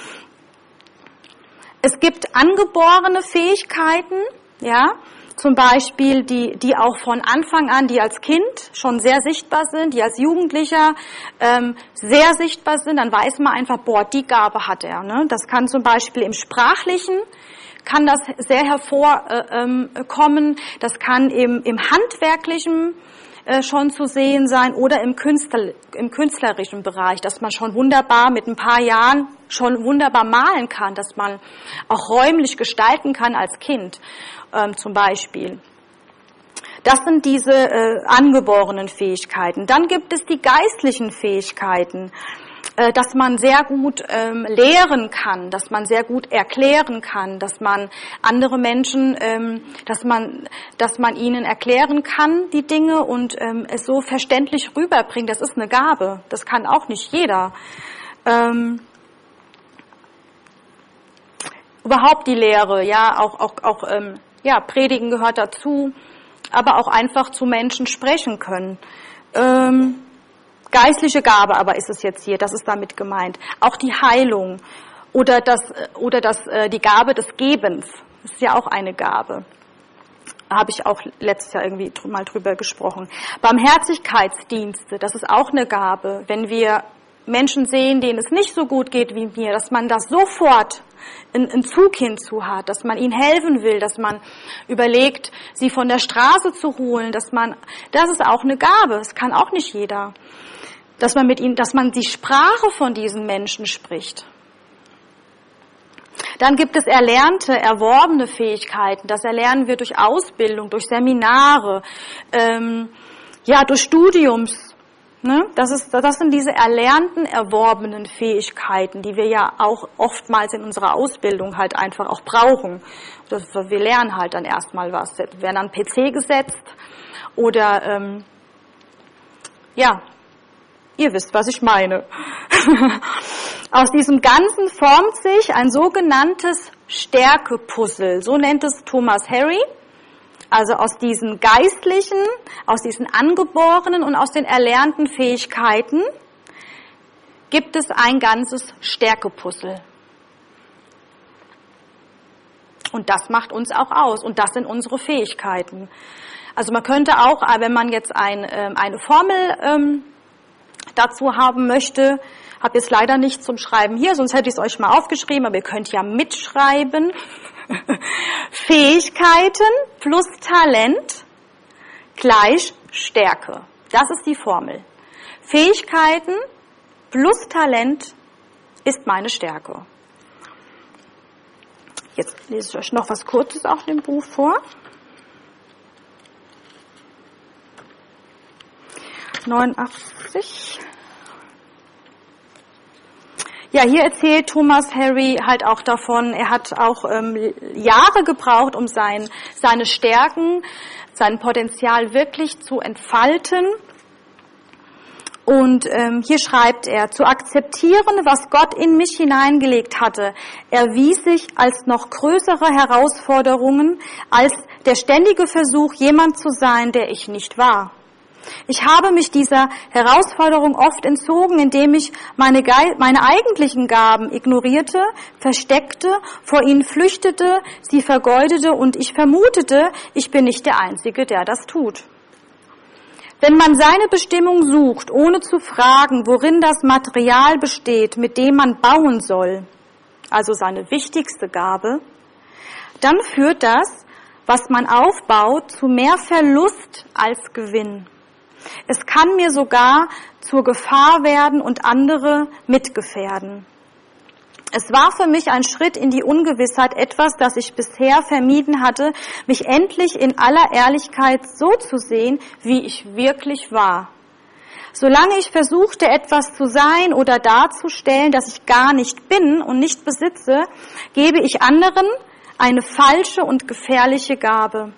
Es gibt angeborene Fähigkeiten, ja, zum Beispiel die auch von Anfang an, die als Kind schon sehr sichtbar sind, die als Jugendlicher sehr sichtbar sind, dann weiß man einfach, boah, die Gabe hat er. Ne? Das kann zum Beispiel im Sprachlichen, kann das sehr hervorkommen, das kann im Handwerklichen schon zu sehen sein oder im künstlerischen Bereich, dass man schon wunderbar mit ein paar Jahren schon wunderbar malen kann, dass man auch räumlich gestalten kann als Kind zum Beispiel. Das sind diese angeborenen Fähigkeiten. Dann gibt es die geistlichen Fähigkeiten, dass man sehr gut lehren kann, dass man sehr gut erklären kann, dass man andere Menschen, dass man ihnen erklären kann, die Dinge und es so verständlich rüberbringt. Das ist eine Gabe. Das kann auch nicht jeder. Überhaupt die Lehre, ja, auch Predigen gehört dazu, aber auch einfach zu Menschen sprechen können. Geistliche Gabe aber ist es jetzt hier, das ist damit gemeint. Auch die Heilung oder die Gabe des Gebens, das ist ja auch eine Gabe. Da habe ich auch letztes Jahr irgendwie mal drüber gesprochen. Barmherzigkeitsdienste, das ist auch eine Gabe. Wenn wir Menschen sehen, denen es nicht so gut geht wie mir, dass man das sofort einen Zug hinzu hat, dass man ihnen helfen will, dass man überlegt, sie von der Straße zu holen, das ist auch eine Gabe, das kann auch nicht jeder. Dass man die Sprache von diesen Menschen spricht. Dann gibt es erlernte, erworbene Fähigkeiten. Das erlernen wir durch Ausbildung, durch Seminare, durch Studiums. Ne? Das sind diese erlernten, erworbenen Fähigkeiten, die wir ja auch oftmals in unserer Ausbildung halt einfach auch brauchen. Wir lernen halt dann erstmal was. Wir werden an PC gesetzt oder ihr wisst, was ich meine. Aus diesem Ganzen formt sich ein sogenanntes Stärkepuzzle. So nennt es Thomas Harry. Also aus diesen geistlichen, aus diesen angeborenen und aus den erlernten Fähigkeiten gibt es ein ganzes Stärkepuzzle. Und das macht uns auch aus. Und das sind unsere Fähigkeiten. Also man könnte auch, wenn man jetzt eine Formel dazu haben möchte, habe jetzt leider nicht zum Schreiben hier, sonst hätte ich es euch mal aufgeschrieben, aber ihr könnt ja mitschreiben. Fähigkeiten plus Talent gleich Stärke. Das ist die Formel. Fähigkeiten plus Talent ist meine Stärke. Jetzt lese ich euch noch was Kurzes aus dem Buch vor. 89. Ja, hier erzählt Thomas Harry halt auch davon, er hat auch Jahre gebraucht, um seine Stärken, sein Potenzial wirklich zu entfalten. Und hier schreibt er, zu akzeptieren, was Gott in mich hineingelegt hatte, erwies sich als noch größere Herausforderungen, als der ständige Versuch, jemand zu sein, der ich nicht war. Ich habe mich dieser Herausforderung oft entzogen, indem ich meine eigentlichen Gaben ignorierte, versteckte, vor ihnen flüchtete, sie vergeudete und ich vermutete, ich bin nicht der Einzige, der das tut. Wenn man seine Bestimmung sucht, ohne zu fragen, worin das Material besteht, mit dem man bauen soll, also seine wichtigste Gabe, dann führt das, was man aufbaut, zu mehr Verlust als Gewinn. Es kann mir sogar zur Gefahr werden und andere mitgefährden. Es war für mich ein Schritt in die Ungewissheit, etwas, das ich bisher vermieden hatte, mich endlich in aller Ehrlichkeit so zu sehen, wie ich wirklich war. Solange ich versuchte, etwas zu sein oder darzustellen, das ich gar nicht bin und nicht besitze, gebe ich anderen eine falsche und gefährliche Gabe.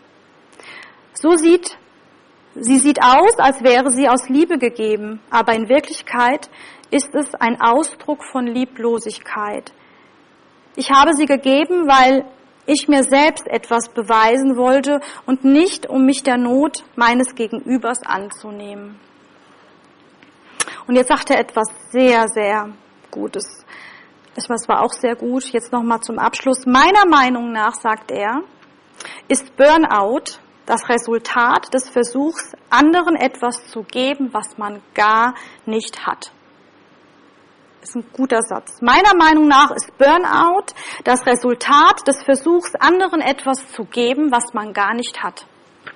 Sie sieht aus, als wäre sie aus Liebe gegeben, aber in Wirklichkeit ist es ein Ausdruck von Lieblosigkeit. Ich habe sie gegeben, weil ich mir selbst etwas beweisen wollte und nicht, um mich der Not meines Gegenübers anzunehmen. Und jetzt sagt er etwas sehr, sehr Gutes. Das war auch sehr gut. Jetzt nochmal zum Abschluss. Meiner Meinung nach, sagt er, ist Burnout das Resultat des Versuchs, anderen etwas zu geben, was man gar nicht hat. Das ist ein guter Satz. Meiner Meinung nach ist Burnout das Resultat des Versuchs, anderen etwas zu geben, was man gar nicht hat.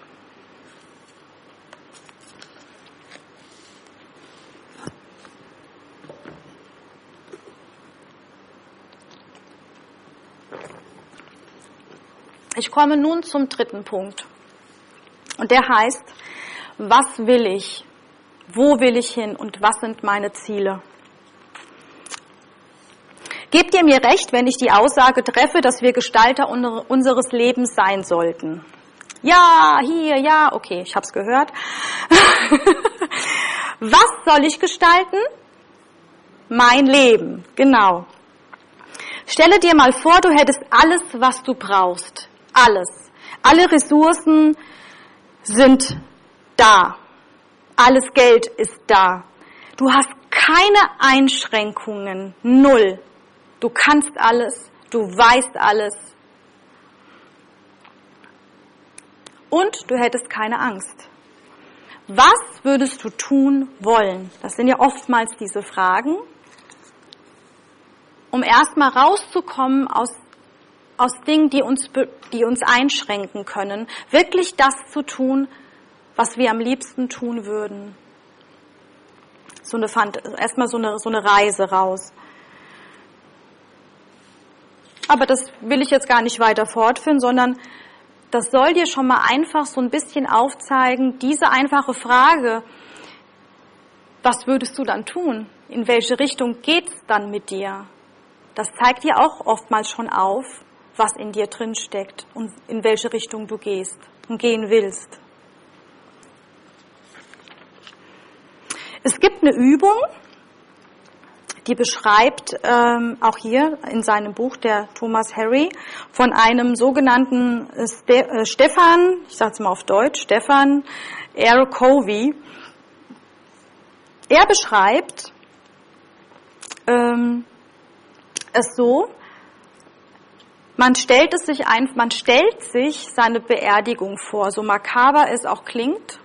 Ich komme nun zum dritten Punkt. Und der heißt, was will ich? Wo will ich hin? Und was sind meine Ziele? Gebt ihr mir recht, wenn ich die Aussage treffe, dass wir Gestalter unseres Lebens sein sollten? Ja, hier, ja, okay, ich habe es gehört. Was soll ich gestalten? Mein Leben, genau. Stelle dir mal vor, du hättest alles, was du brauchst. Alles. Alle Ressourcen sind da. Alles Geld ist da. Du hast keine Einschränkungen. Null. Du kannst alles. Du weißt alles. Und du hättest keine Angst. Was würdest du tun wollen? Das sind ja oftmals diese Fragen, um erstmal rauszukommen aus Dingen, die uns einschränken können, wirklich das zu tun, was wir am liebsten tun würden. Erstmal so eine Reise raus. Aber das will ich jetzt gar nicht weiter fortführen, sondern das soll dir schon mal einfach so ein bisschen aufzeigen, diese einfache Frage, was würdest du dann tun? In welche Richtung geht's dann mit dir? Das zeigt dir auch oftmals schon auf, was in dir drin steckt und in welche Richtung du gehst und gehen willst. Es gibt eine Übung, die beschreibt, auch hier in seinem Buch, der Thomas Harry, von einem sogenannten Stefan, ich sage es mal auf Deutsch, Stefan R. Covey. Er beschreibt es so, man stellt sich seine Beerdigung vor, so makaber es auch klingt.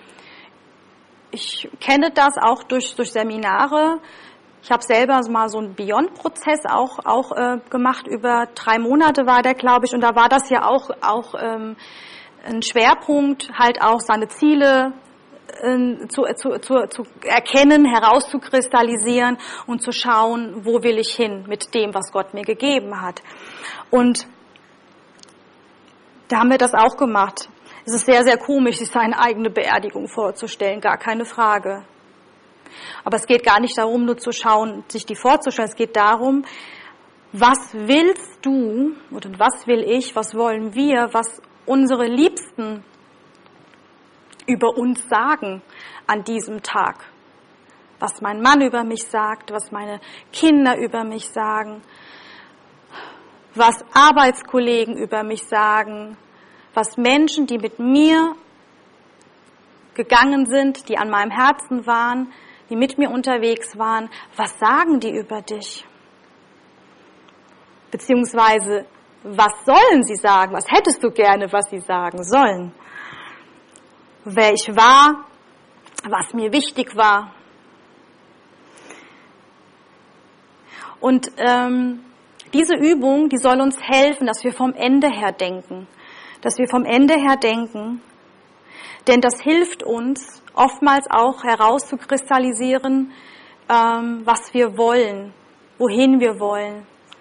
Ich kenne das auch durch Seminare. Ich habe selber mal so einen Beyond-Prozess auch gemacht, über 3 Monate war der, glaube ich, und da war das ja auch ein Schwerpunkt, halt auch seine Ziele zu erkennen, herauszukristallisieren und zu schauen, wo will ich hin mit dem, was Gott mir gegeben hat. Und da haben wir das auch gemacht. Es ist sehr, sehr komisch, sich seine eigene Beerdigung vorzustellen, gar keine Frage. Aber es geht gar nicht darum, nur zu schauen, sich die vorzustellen. Es geht darum, was willst du oder was will ich, was wollen wir, was unsere Liebsten über uns sagen an diesem Tag. Was mein Mann über mich sagt, was meine Kinder über mich sagen, was Arbeitskollegen über mich sagen, was Menschen, die mit mir gegangen sind, die an meinem Herzen waren, die mit mir unterwegs waren, was sagen die über dich? Beziehungsweise, was sollen sie sagen? Was hättest du gerne, was sie sagen sollen? Wer ich war, was mir wichtig war. Und diese Übung, die soll uns helfen, dass wir vom Ende her denken. Denn das hilft uns, oftmals auch herauszukristallisieren, was wir wollen, wohin wir wollen,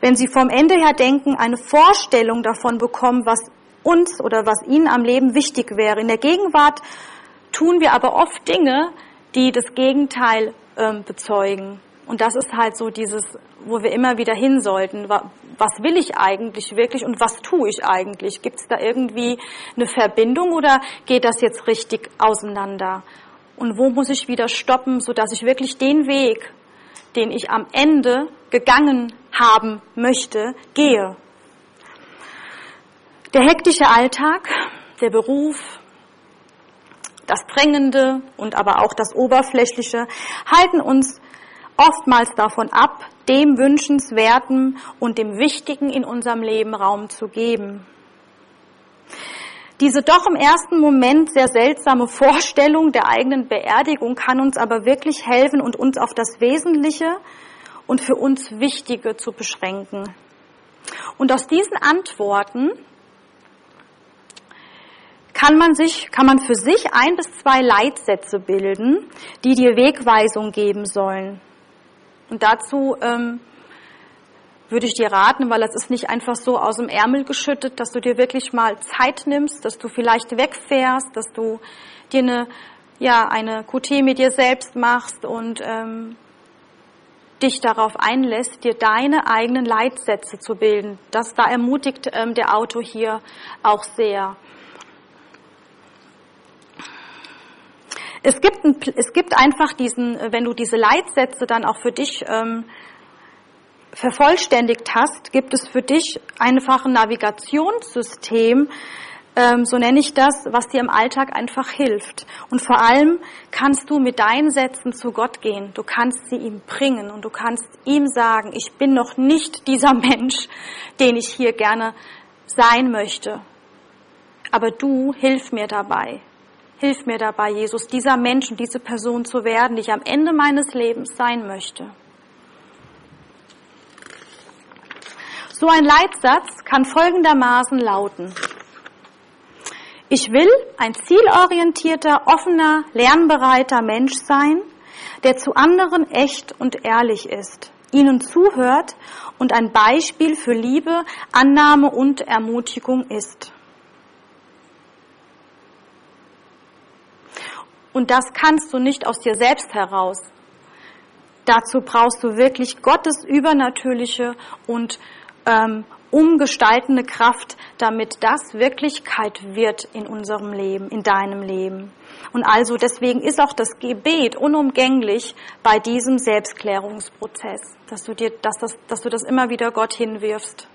wenn sie vom Ende her denken, eine Vorstellung davon bekommen, was uns oder was ihnen am Leben wichtig wäre. In der Gegenwart tun wir aber oft Dinge, die das Gegenteil bezeugen. Und das ist halt so dieses, wo wir immer wieder hin sollten. Was will ich eigentlich wirklich und was tue ich eigentlich? Gibt es da irgendwie eine Verbindung oder geht das jetzt richtig auseinander? Und wo muss ich wieder stoppen, sodass ich wirklich den Weg, den ich am Ende gegangen haben möchte, gehe? Der hektische Alltag, der Beruf, das Drängende und aber auch das Oberflächliche halten uns oftmals davon ab, dem Wünschenswerten und dem Wichtigen in unserem Leben Raum zu geben. Diese doch im ersten Moment sehr seltsame Vorstellung der eigenen Beerdigung kann uns aber wirklich helfen und uns auf das Wesentliche und für uns Wichtige zu beschränken. Und aus diesen Antworten kann man für sich 1 bis 2 Leitsätze bilden, die dir Wegweisung geben sollen. Und dazu würde ich dir raten, weil das ist nicht einfach so aus dem Ärmel geschüttet, dass du dir wirklich mal Zeit nimmst, dass du vielleicht wegfährst, dass du dir eine QT mit dir selbst machst und dich darauf einlässt, dir deine eigenen Leitsätze zu bilden. Da ermutigt der Autor hier auch sehr. Es gibt einfach wenn du diese Leitsätze dann auch für dich vervollständigt hast, gibt es für dich einfach ein Navigationssystem, so nenne ich das, was dir im Alltag einfach hilft. Und vor allem kannst du mit deinen Sätzen zu Gott gehen. Du kannst sie ihm bringen und du kannst ihm sagen, ich bin noch nicht dieser Mensch, den ich hier gerne sein möchte. Aber du hilf mir dabei. Hilf mir dabei, Jesus, dieser Mensch und diese Person zu werden, die ich am Ende meines Lebens sein möchte. So ein Leitsatz kann folgendermaßen lauten: Ich will ein zielorientierter, offener, lernbereiter Mensch sein, der zu anderen echt und ehrlich ist, ihnen zuhört und ein Beispiel für Liebe, Annahme und Ermutigung ist. Und das kannst du nicht aus dir selbst heraus. Dazu brauchst du wirklich Gottes übernatürliche und umgestaltende Kraft, damit das Wirklichkeit wird in unserem Leben, in deinem Leben. Und also deswegen ist auch das Gebet unumgänglich bei diesem Selbstklärungsprozess, dass du das immer wieder Gott hinwirfst.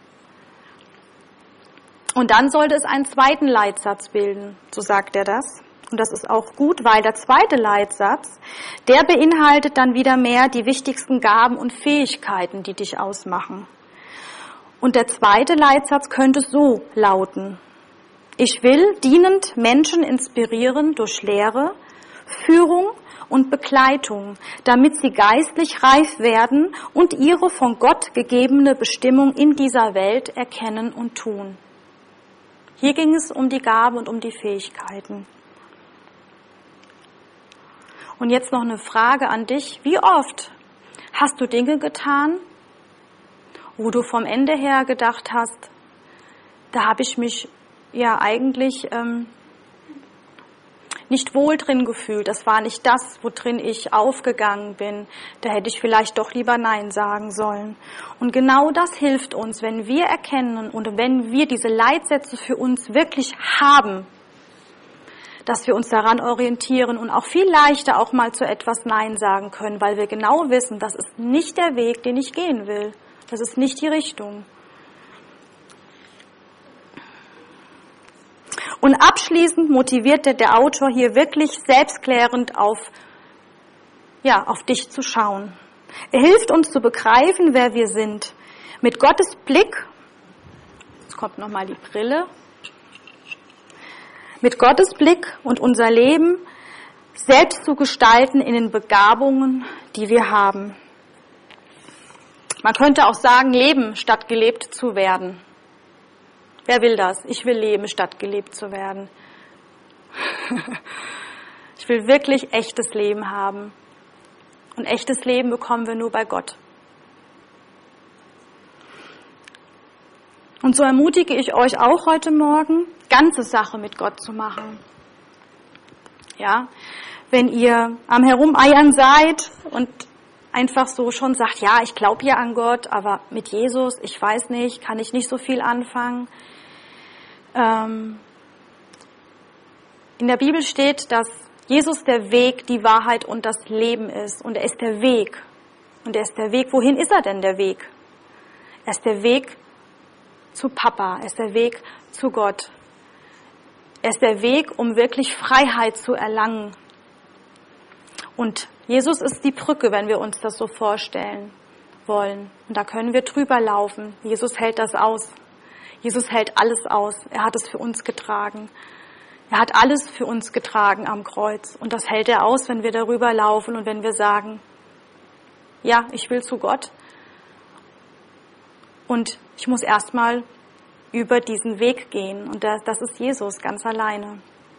Und dann sollte es einen zweiten Leitsatz bilden, so sagt er das. Und das ist auch gut, weil der zweite Leitsatz, der beinhaltet dann wieder mehr die wichtigsten Gaben und Fähigkeiten, die dich ausmachen. Und der zweite Leitsatz könnte so lauten: Ich will dienend Menschen inspirieren durch Lehre, Führung und Begleitung, damit sie geistlich reif werden und ihre von Gott gegebene Bestimmung in dieser Welt erkennen und tun. Hier ging es um die Gaben und um die Fähigkeiten. Und jetzt noch eine Frage an dich. Wie oft hast du Dinge getan, wo du vom Ende her gedacht hast, da habe ich mich ja eigentlich nicht wohl drin gefühlt. Das war nicht das, worin ich aufgegangen bin. Da hätte ich vielleicht doch lieber Nein sagen sollen. Und genau das hilft uns, wenn wir erkennen und wenn wir diese Leitsätze für uns wirklich haben, dass wir uns daran orientieren und auch viel leichter auch mal zu etwas Nein sagen können, weil wir genau wissen, das ist nicht der Weg, den ich gehen will. Das ist nicht die Richtung. Und abschließend motiviert der Autor hier wirklich selbstklärend auf dich zu schauen. Er hilft uns zu begreifen, wer wir sind. Mit Gottes Blick, jetzt kommt nochmal die Brille, mit Gottes Blick und unser Leben selbst zu gestalten in den Begabungen, die wir haben. Man könnte auch sagen, leben statt gelebt zu werden. Wer will das? Ich will leben, statt gelebt zu werden. Ich will wirklich echtes Leben haben. Und echtes Leben bekommen wir nur bei Gott. Und so ermutige ich euch auch heute Morgen, ganze Sache mit Gott zu machen. Ja, wenn ihr am Herumeiern seid und einfach so schon sagt, ja, ich glaube ja an Gott, aber mit Jesus, ich weiß nicht, kann ich nicht so viel anfangen. In der Bibel steht, dass Jesus der Weg, die Wahrheit und das Leben ist. Und er ist der Weg. Und er ist der Weg. Wohin ist er denn der Weg? Er ist der Weg zu Papa. Er ist der Weg zu Gott. Er ist der Weg, um wirklich Freiheit zu erlangen. Und Jesus ist die Brücke, wenn wir uns das so vorstellen wollen. Und da können wir drüber laufen. Jesus hält das aus. Jesus hält alles aus. Er hat es für uns getragen. Er hat alles für uns getragen am Kreuz. Und das hält er aus, wenn wir darüber laufen und wenn wir sagen, ja, ich will zu Gott. Und ich muss erstmal über diesen Weg gehen. Und das ist Jesus ganz alleine.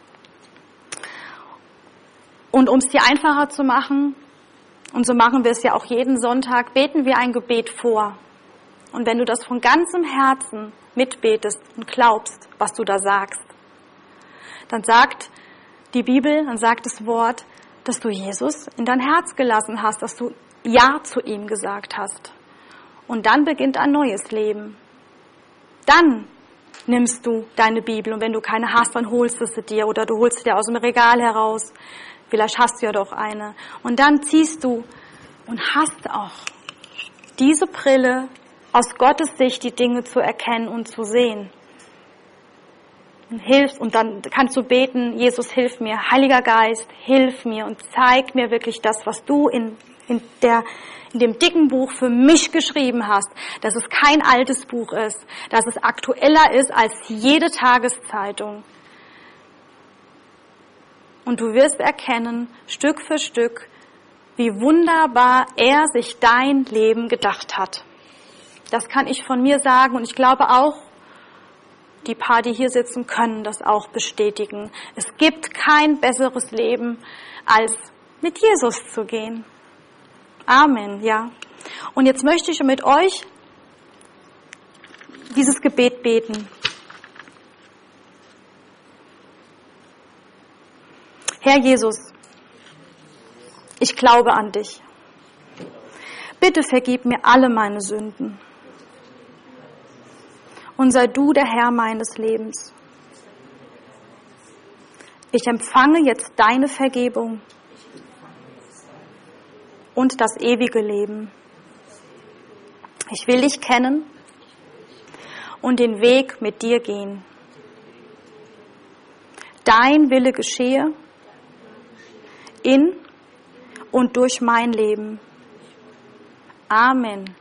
Und um es dir einfacher zu machen, und so machen wir es ja auch jeden Sonntag, beten wir ein Gebet vor. Und wenn du das von ganzem Herzen mitbetest und glaubst, was du da sagst, dann sagt die Bibel, dann sagt das Wort, dass du Jesus in dein Herz gelassen hast, dass du Ja zu ihm gesagt hast. Und dann beginnt ein neues Leben. Dann nimmst du deine Bibel und wenn du keine hast, dann holst du sie dir oder du holst sie dir aus dem Regal heraus. Vielleicht hast du ja doch eine. Und dann ziehst du und hast auch diese Brille, aus Gottes Sicht die Dinge zu erkennen und zu sehen. Und hilfst, und dann kannst du beten, Jesus, hilf mir, Heiliger Geist, hilf mir und zeig mir wirklich das, was du in dem dicken Buch für mich geschrieben hast, dass es kein altes Buch ist, dass es aktueller ist als jede Tageszeitung. Und du wirst erkennen, Stück für Stück, wie wunderbar er sich dein Leben gedacht hat. Das kann ich von mir sagen und ich glaube auch, die paar, die hier sitzen, können das auch bestätigen. Es gibt kein besseres Leben, als mit Jesus zu gehen. Amen, ja. Und jetzt möchte ich mit euch dieses Gebet beten. Herr Jesus, ich glaube an dich. Bitte vergib mir alle meine Sünden. Und sei du der Herr meines Lebens. Ich empfange jetzt deine Vergebung und das ewige Leben. Ich will dich kennen und den Weg mit dir gehen. Dein Wille geschehe in und durch mein Leben. Amen.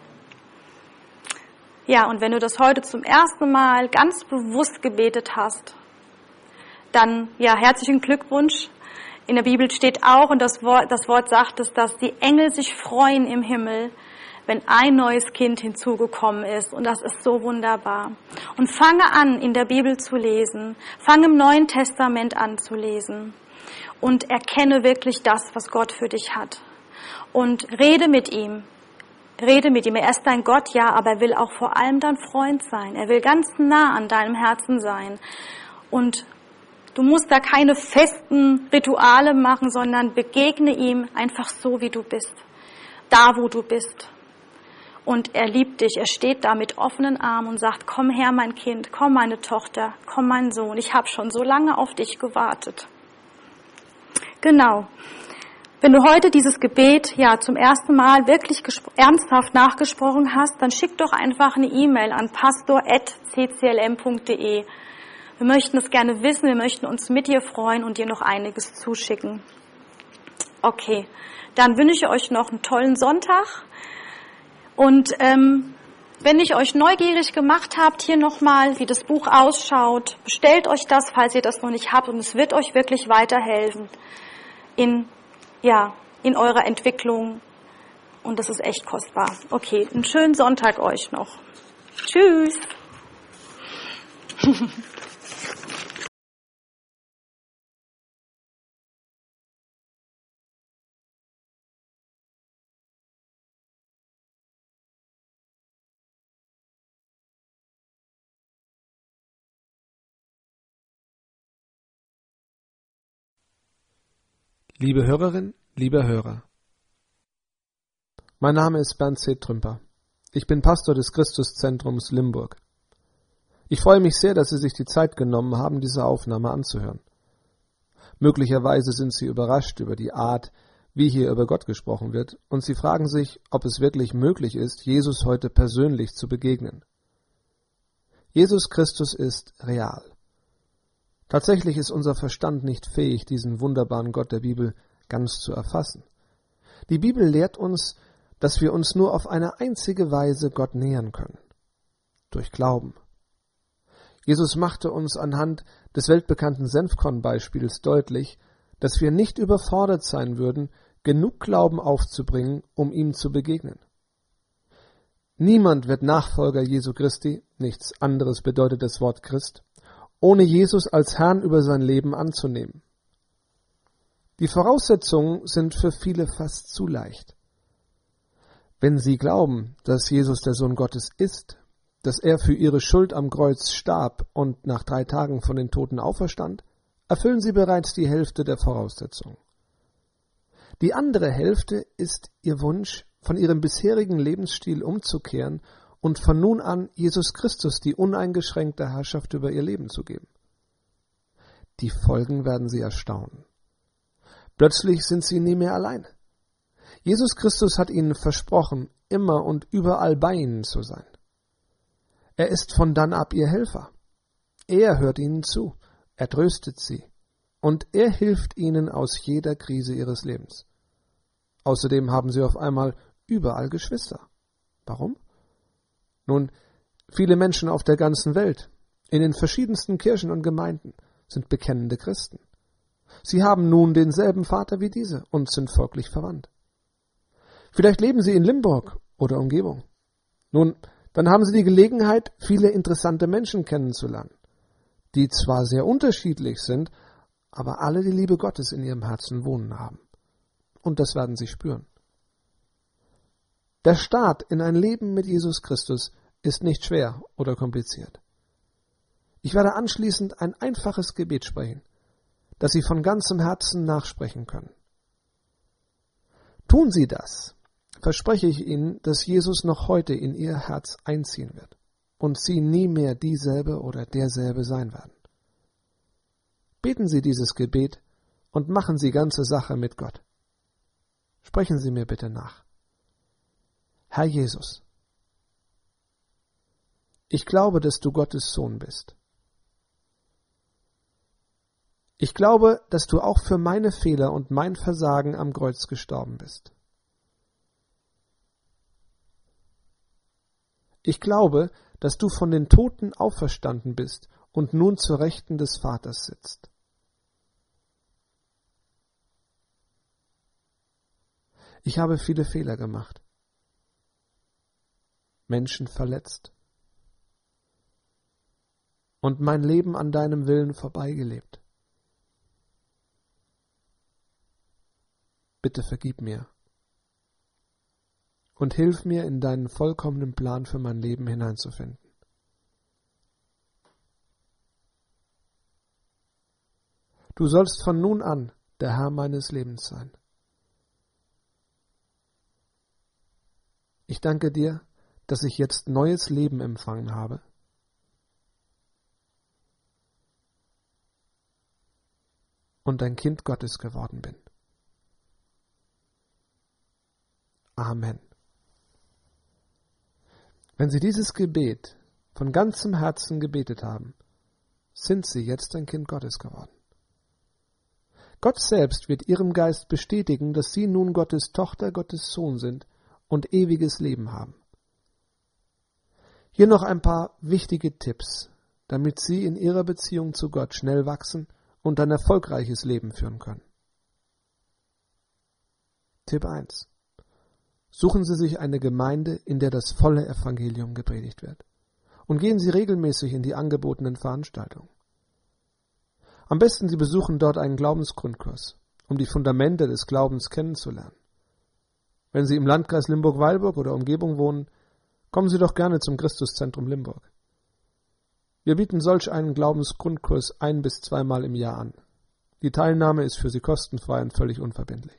Ja, und wenn du das heute zum ersten Mal ganz bewusst gebetet hast, dann ja, herzlichen Glückwunsch. In der Bibel steht auch, und das Wort sagt es, dass die Engel sich freuen im Himmel, wenn ein neues Kind hinzugekommen ist. Und das ist so wunderbar. Und fange an, in der Bibel zu lesen. Fange im Neuen Testament an zu lesen. Und erkenne wirklich das, was Gott für dich hat. Und rede mit ihm. Rede mit ihm. Er ist dein Gott, ja, aber er will auch vor allem dein Freund sein. Er will ganz nah an deinem Herzen sein. Und du musst da keine festen Rituale machen, sondern begegne ihm einfach so, wie du bist. Da, wo du bist. Und er liebt dich. Er steht da mit offenen Armen und sagt, komm her, mein Kind, komm, meine Tochter, komm, mein Sohn. Ich habe schon so lange auf dich gewartet. Genau. Wenn du heute dieses Gebet ja zum ersten Mal wirklich ernsthaft nachgesprochen hast, dann schick doch einfach eine E-Mail an pastor@cclm.de. Wir möchten es gerne wissen, wir möchten uns mit dir freuen und dir noch einiges zuschicken. Okay, dann wünsche ich euch noch einen tollen Sonntag. Und wenn ich euch neugierig gemacht habt, hier nochmal, wie das Buch ausschaut, bestellt euch das, falls ihr das noch nicht habt, und es wird euch wirklich weiterhelfen in eurer Entwicklung. Und das ist echt kostbar. Okay, einen schönen Sonntag euch noch. Tschüss. Liebe Hörerin, lieber Hörer, mein Name ist Bernd C. Trümper. Ich bin Pastor des Christuszentrums Limburg. Ich freue mich sehr, dass Sie sich die Zeit genommen haben, diese Aufnahme anzuhören. Möglicherweise sind Sie überrascht über die Art, wie hier über Gott gesprochen wird, und Sie fragen sich, ob es wirklich möglich ist, Jesus heute persönlich zu begegnen. Jesus Christus ist real. Tatsächlich ist unser Verstand nicht fähig, diesen wunderbaren Gott der Bibel ganz zu erfassen. Die Bibel lehrt uns, dass wir uns nur auf eine einzige Weise Gott nähern können: durch Glauben. Jesus machte uns anhand des weltbekannten Senfkorn-Beispiels deutlich, dass wir nicht überfordert sein würden, genug Glauben aufzubringen, um ihm zu begegnen. Niemand wird Nachfolger Jesu Christi, nichts anderes bedeutet das Wort Christ, ohne Jesus als Herrn über sein Leben anzunehmen. Die Voraussetzungen sind für viele fast zu leicht. Wenn sie glauben, dass Jesus der Sohn Gottes ist, dass er für ihre Schuld am Kreuz starb und nach 3 Tagen von den Toten auferstand, erfüllen sie bereits die Hälfte der Voraussetzungen. Die andere Hälfte ist ihr Wunsch, von ihrem bisherigen Lebensstil umzukehren und von nun an Jesus Christus die uneingeschränkte Herrschaft über ihr Leben zu geben. Die Folgen werden sie erstaunen. Plötzlich sind sie nie mehr allein. Jesus Christus hat ihnen versprochen, immer und überall bei ihnen zu sein. Er ist von dann ab ihr Helfer. Er hört ihnen zu, er tröstet sie und er hilft ihnen aus jeder Krise ihres Lebens. Außerdem haben sie auf einmal überall Geschwister. Warum? Nun, viele Menschen auf der ganzen Welt, in den verschiedensten Kirchen und Gemeinden, sind bekennende Christen. Sie haben nun denselben Vater wie diese und sind folglich verwandt. Vielleicht leben sie in Limburg oder Umgebung. Nun, dann haben sie die Gelegenheit, viele interessante Menschen kennenzulernen, die zwar sehr unterschiedlich sind, aber alle die Liebe Gottes in ihrem Herzen wohnen haben. Und das werden sie spüren. Der Start in ein Leben mit Jesus Christus ist nicht schwer oder kompliziert. Ich werde anschließend ein einfaches Gebet sprechen, das Sie von ganzem Herzen nachsprechen können. Tun Sie das, verspreche ich Ihnen, dass Jesus noch heute in Ihr Herz einziehen wird und Sie nie mehr dieselbe oder derselbe sein werden. Beten Sie dieses Gebet und machen Sie ganze Sache mit Gott. Sprechen Sie mir bitte nach. Herr Jesus, ich glaube, dass du Gottes Sohn bist. Ich glaube, dass du auch für meine Fehler und mein Versagen am Kreuz gestorben bist. Ich glaube, dass du von den Toten auferstanden bist und nun zur Rechten des Vaters sitzt. Ich habe viele Fehler gemacht, Menschen verletzt und mein Leben an deinem Willen vorbeigelebt. Bitte vergib mir und hilf mir, in deinen vollkommenen Plan für mein Leben hineinzufinden. Du sollst von nun an der Herr meines Lebens sein. Ich danke dir, dass ich jetzt neues Leben empfangen habe. Und ein Kind Gottes geworden bin. Amen. Wenn Sie dieses Gebet von ganzem Herzen gebetet haben, sind Sie jetzt ein Kind Gottes geworden. Gott selbst wird Ihrem Geist bestätigen, dass Sie nun Gottes Tochter, Gottes Sohn sind und ewiges Leben haben. Hier noch ein paar wichtige Tipps, damit Sie in Ihrer Beziehung zu Gott schnell wachsen und ein erfolgreiches Leben führen können. Tipp 1. Suchen Sie sich eine Gemeinde, in der das volle Evangelium gepredigt wird. Und gehen Sie regelmäßig in die angebotenen Veranstaltungen. Am besten Sie besuchen dort einen Glaubensgrundkurs, um die Fundamente des Glaubens kennenzulernen. Wenn Sie im Landkreis Limburg-Weilburg oder Umgebung wohnen, kommen Sie doch gerne zum Christuszentrum Limburg. Wir bieten solch einen Glaubensgrundkurs 1- bis 2-mal im Jahr an. Die Teilnahme ist für Sie kostenfrei und völlig unverbindlich.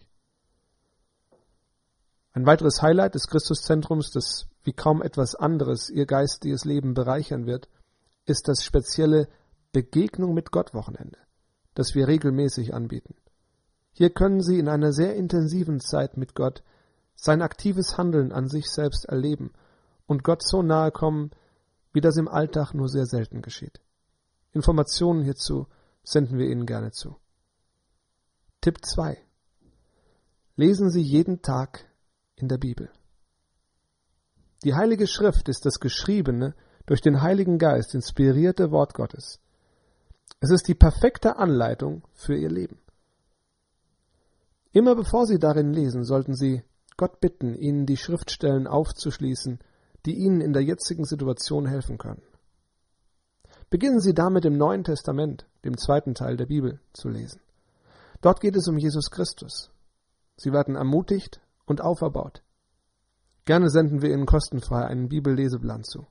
Ein weiteres Highlight des Christuszentrums, das wie kaum etwas anderes Ihr geistiges Leben bereichern wird, ist das spezielle Begegnung mit Gott Wochenende, das wir regelmäßig anbieten. Hier können Sie in einer sehr intensiven Zeit mit Gott sein aktives Handeln an sich selbst erleben und Gott so nahe kommen, wie das im Alltag nur sehr selten geschieht. Informationen hierzu senden wir Ihnen gerne zu. Tipp 2. Lesen Sie jeden Tag in der Bibel. Die Heilige Schrift ist das geschriebene, durch den Heiligen Geist inspirierte Wort Gottes. Es ist die perfekte Anleitung für Ihr Leben. Immer bevor Sie darin lesen, sollten Sie Gott bitten, Ihnen die Schriftstellen aufzuschließen, die Ihnen in der jetzigen Situation helfen können. Beginnen Sie damit im Neuen Testament, dem zweiten Teil der Bibel, zu lesen. Dort geht es um Jesus Christus. Sie werden ermutigt und auferbaut. Gerne senden wir Ihnen kostenfrei einen Bibelleseplan zu.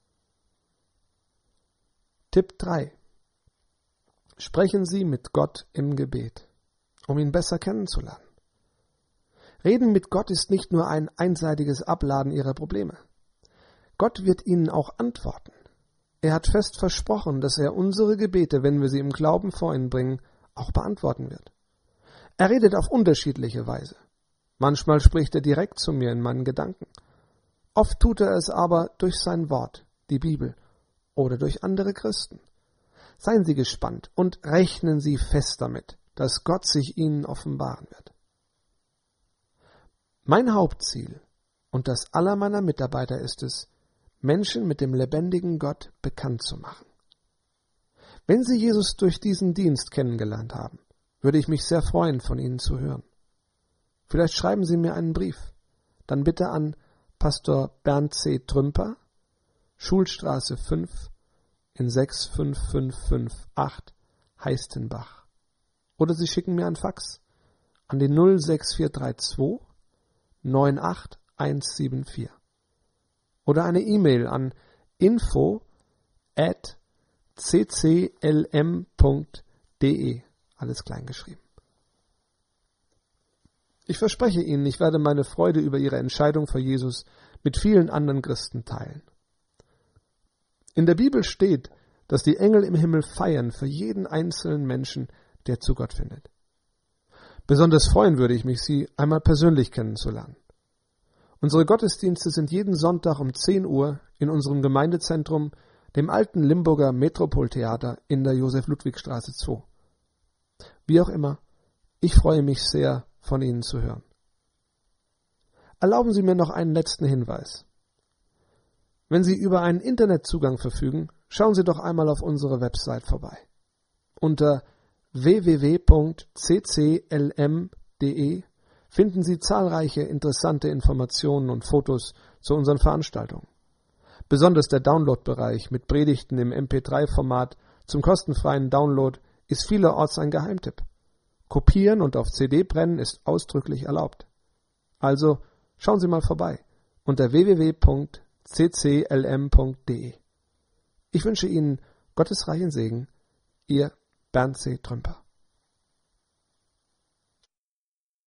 Tipp 3. Sprechen Sie mit Gott im Gebet, um ihn besser kennenzulernen. Reden mit Gott ist nicht nur ein einseitiges Abladen Ihrer Probleme. Gott wird Ihnen auch antworten. Er hat fest versprochen, dass er unsere Gebete, wenn wir sie im Glauben vor ihn bringen, auch beantworten wird. Er redet auf unterschiedliche Weise. Manchmal spricht er direkt zu mir in meinen Gedanken. Oft tut er es aber durch sein Wort, die Bibel, oder durch andere Christen. Seien Sie gespannt und rechnen Sie fest damit, dass Gott sich Ihnen offenbaren wird. Mein Hauptziel und das aller meiner Mitarbeiter ist es, Menschen mit dem lebendigen Gott bekannt zu machen. Wenn Sie Jesus durch diesen Dienst kennengelernt haben, würde ich mich sehr freuen, von Ihnen zu hören. Vielleicht schreiben Sie mir einen Brief, dann bitte an Pastor Bernd C. Trümper, Schulstraße 5 in 65558 Heistenbach. Oder Sie schicken mir ein Fax an die 06432 98174. Oder eine E-Mail an info@cclm.de, alles klein geschrieben. Ich verspreche Ihnen, ich werde meine Freude über Ihre Entscheidung für Jesus mit vielen anderen Christen teilen. In der Bibel steht, dass die Engel im Himmel feiern für jeden einzelnen Menschen, der zu Gott findet. Besonders freuen würde ich mich, Sie einmal persönlich kennenzulernen. Unsere Gottesdienste sind jeden Sonntag um 10 Uhr in unserem Gemeindezentrum, dem alten Limburger Metropoltheater in der Josef-Ludwig-Straße 2. Wie auch immer, ich freue mich sehr, von Ihnen zu hören. Erlauben Sie mir noch einen letzten Hinweis. Wenn Sie über einen Internetzugang verfügen, schauen Sie doch einmal auf unsere Website vorbei. Unter www.cclm.de finden Sie zahlreiche interessante Informationen und Fotos zu unseren Veranstaltungen. Besonders der Download-Bereich mit Predigten im MP3-Format zum kostenfreien Download ist vielerorts ein Geheimtipp. Kopieren und auf CD brennen ist ausdrücklich erlaubt. Also schauen Sie mal vorbei unter www.cclm.de. Ich wünsche Ihnen Gottes reichen Segen, Ihr Bernd C. Trümper.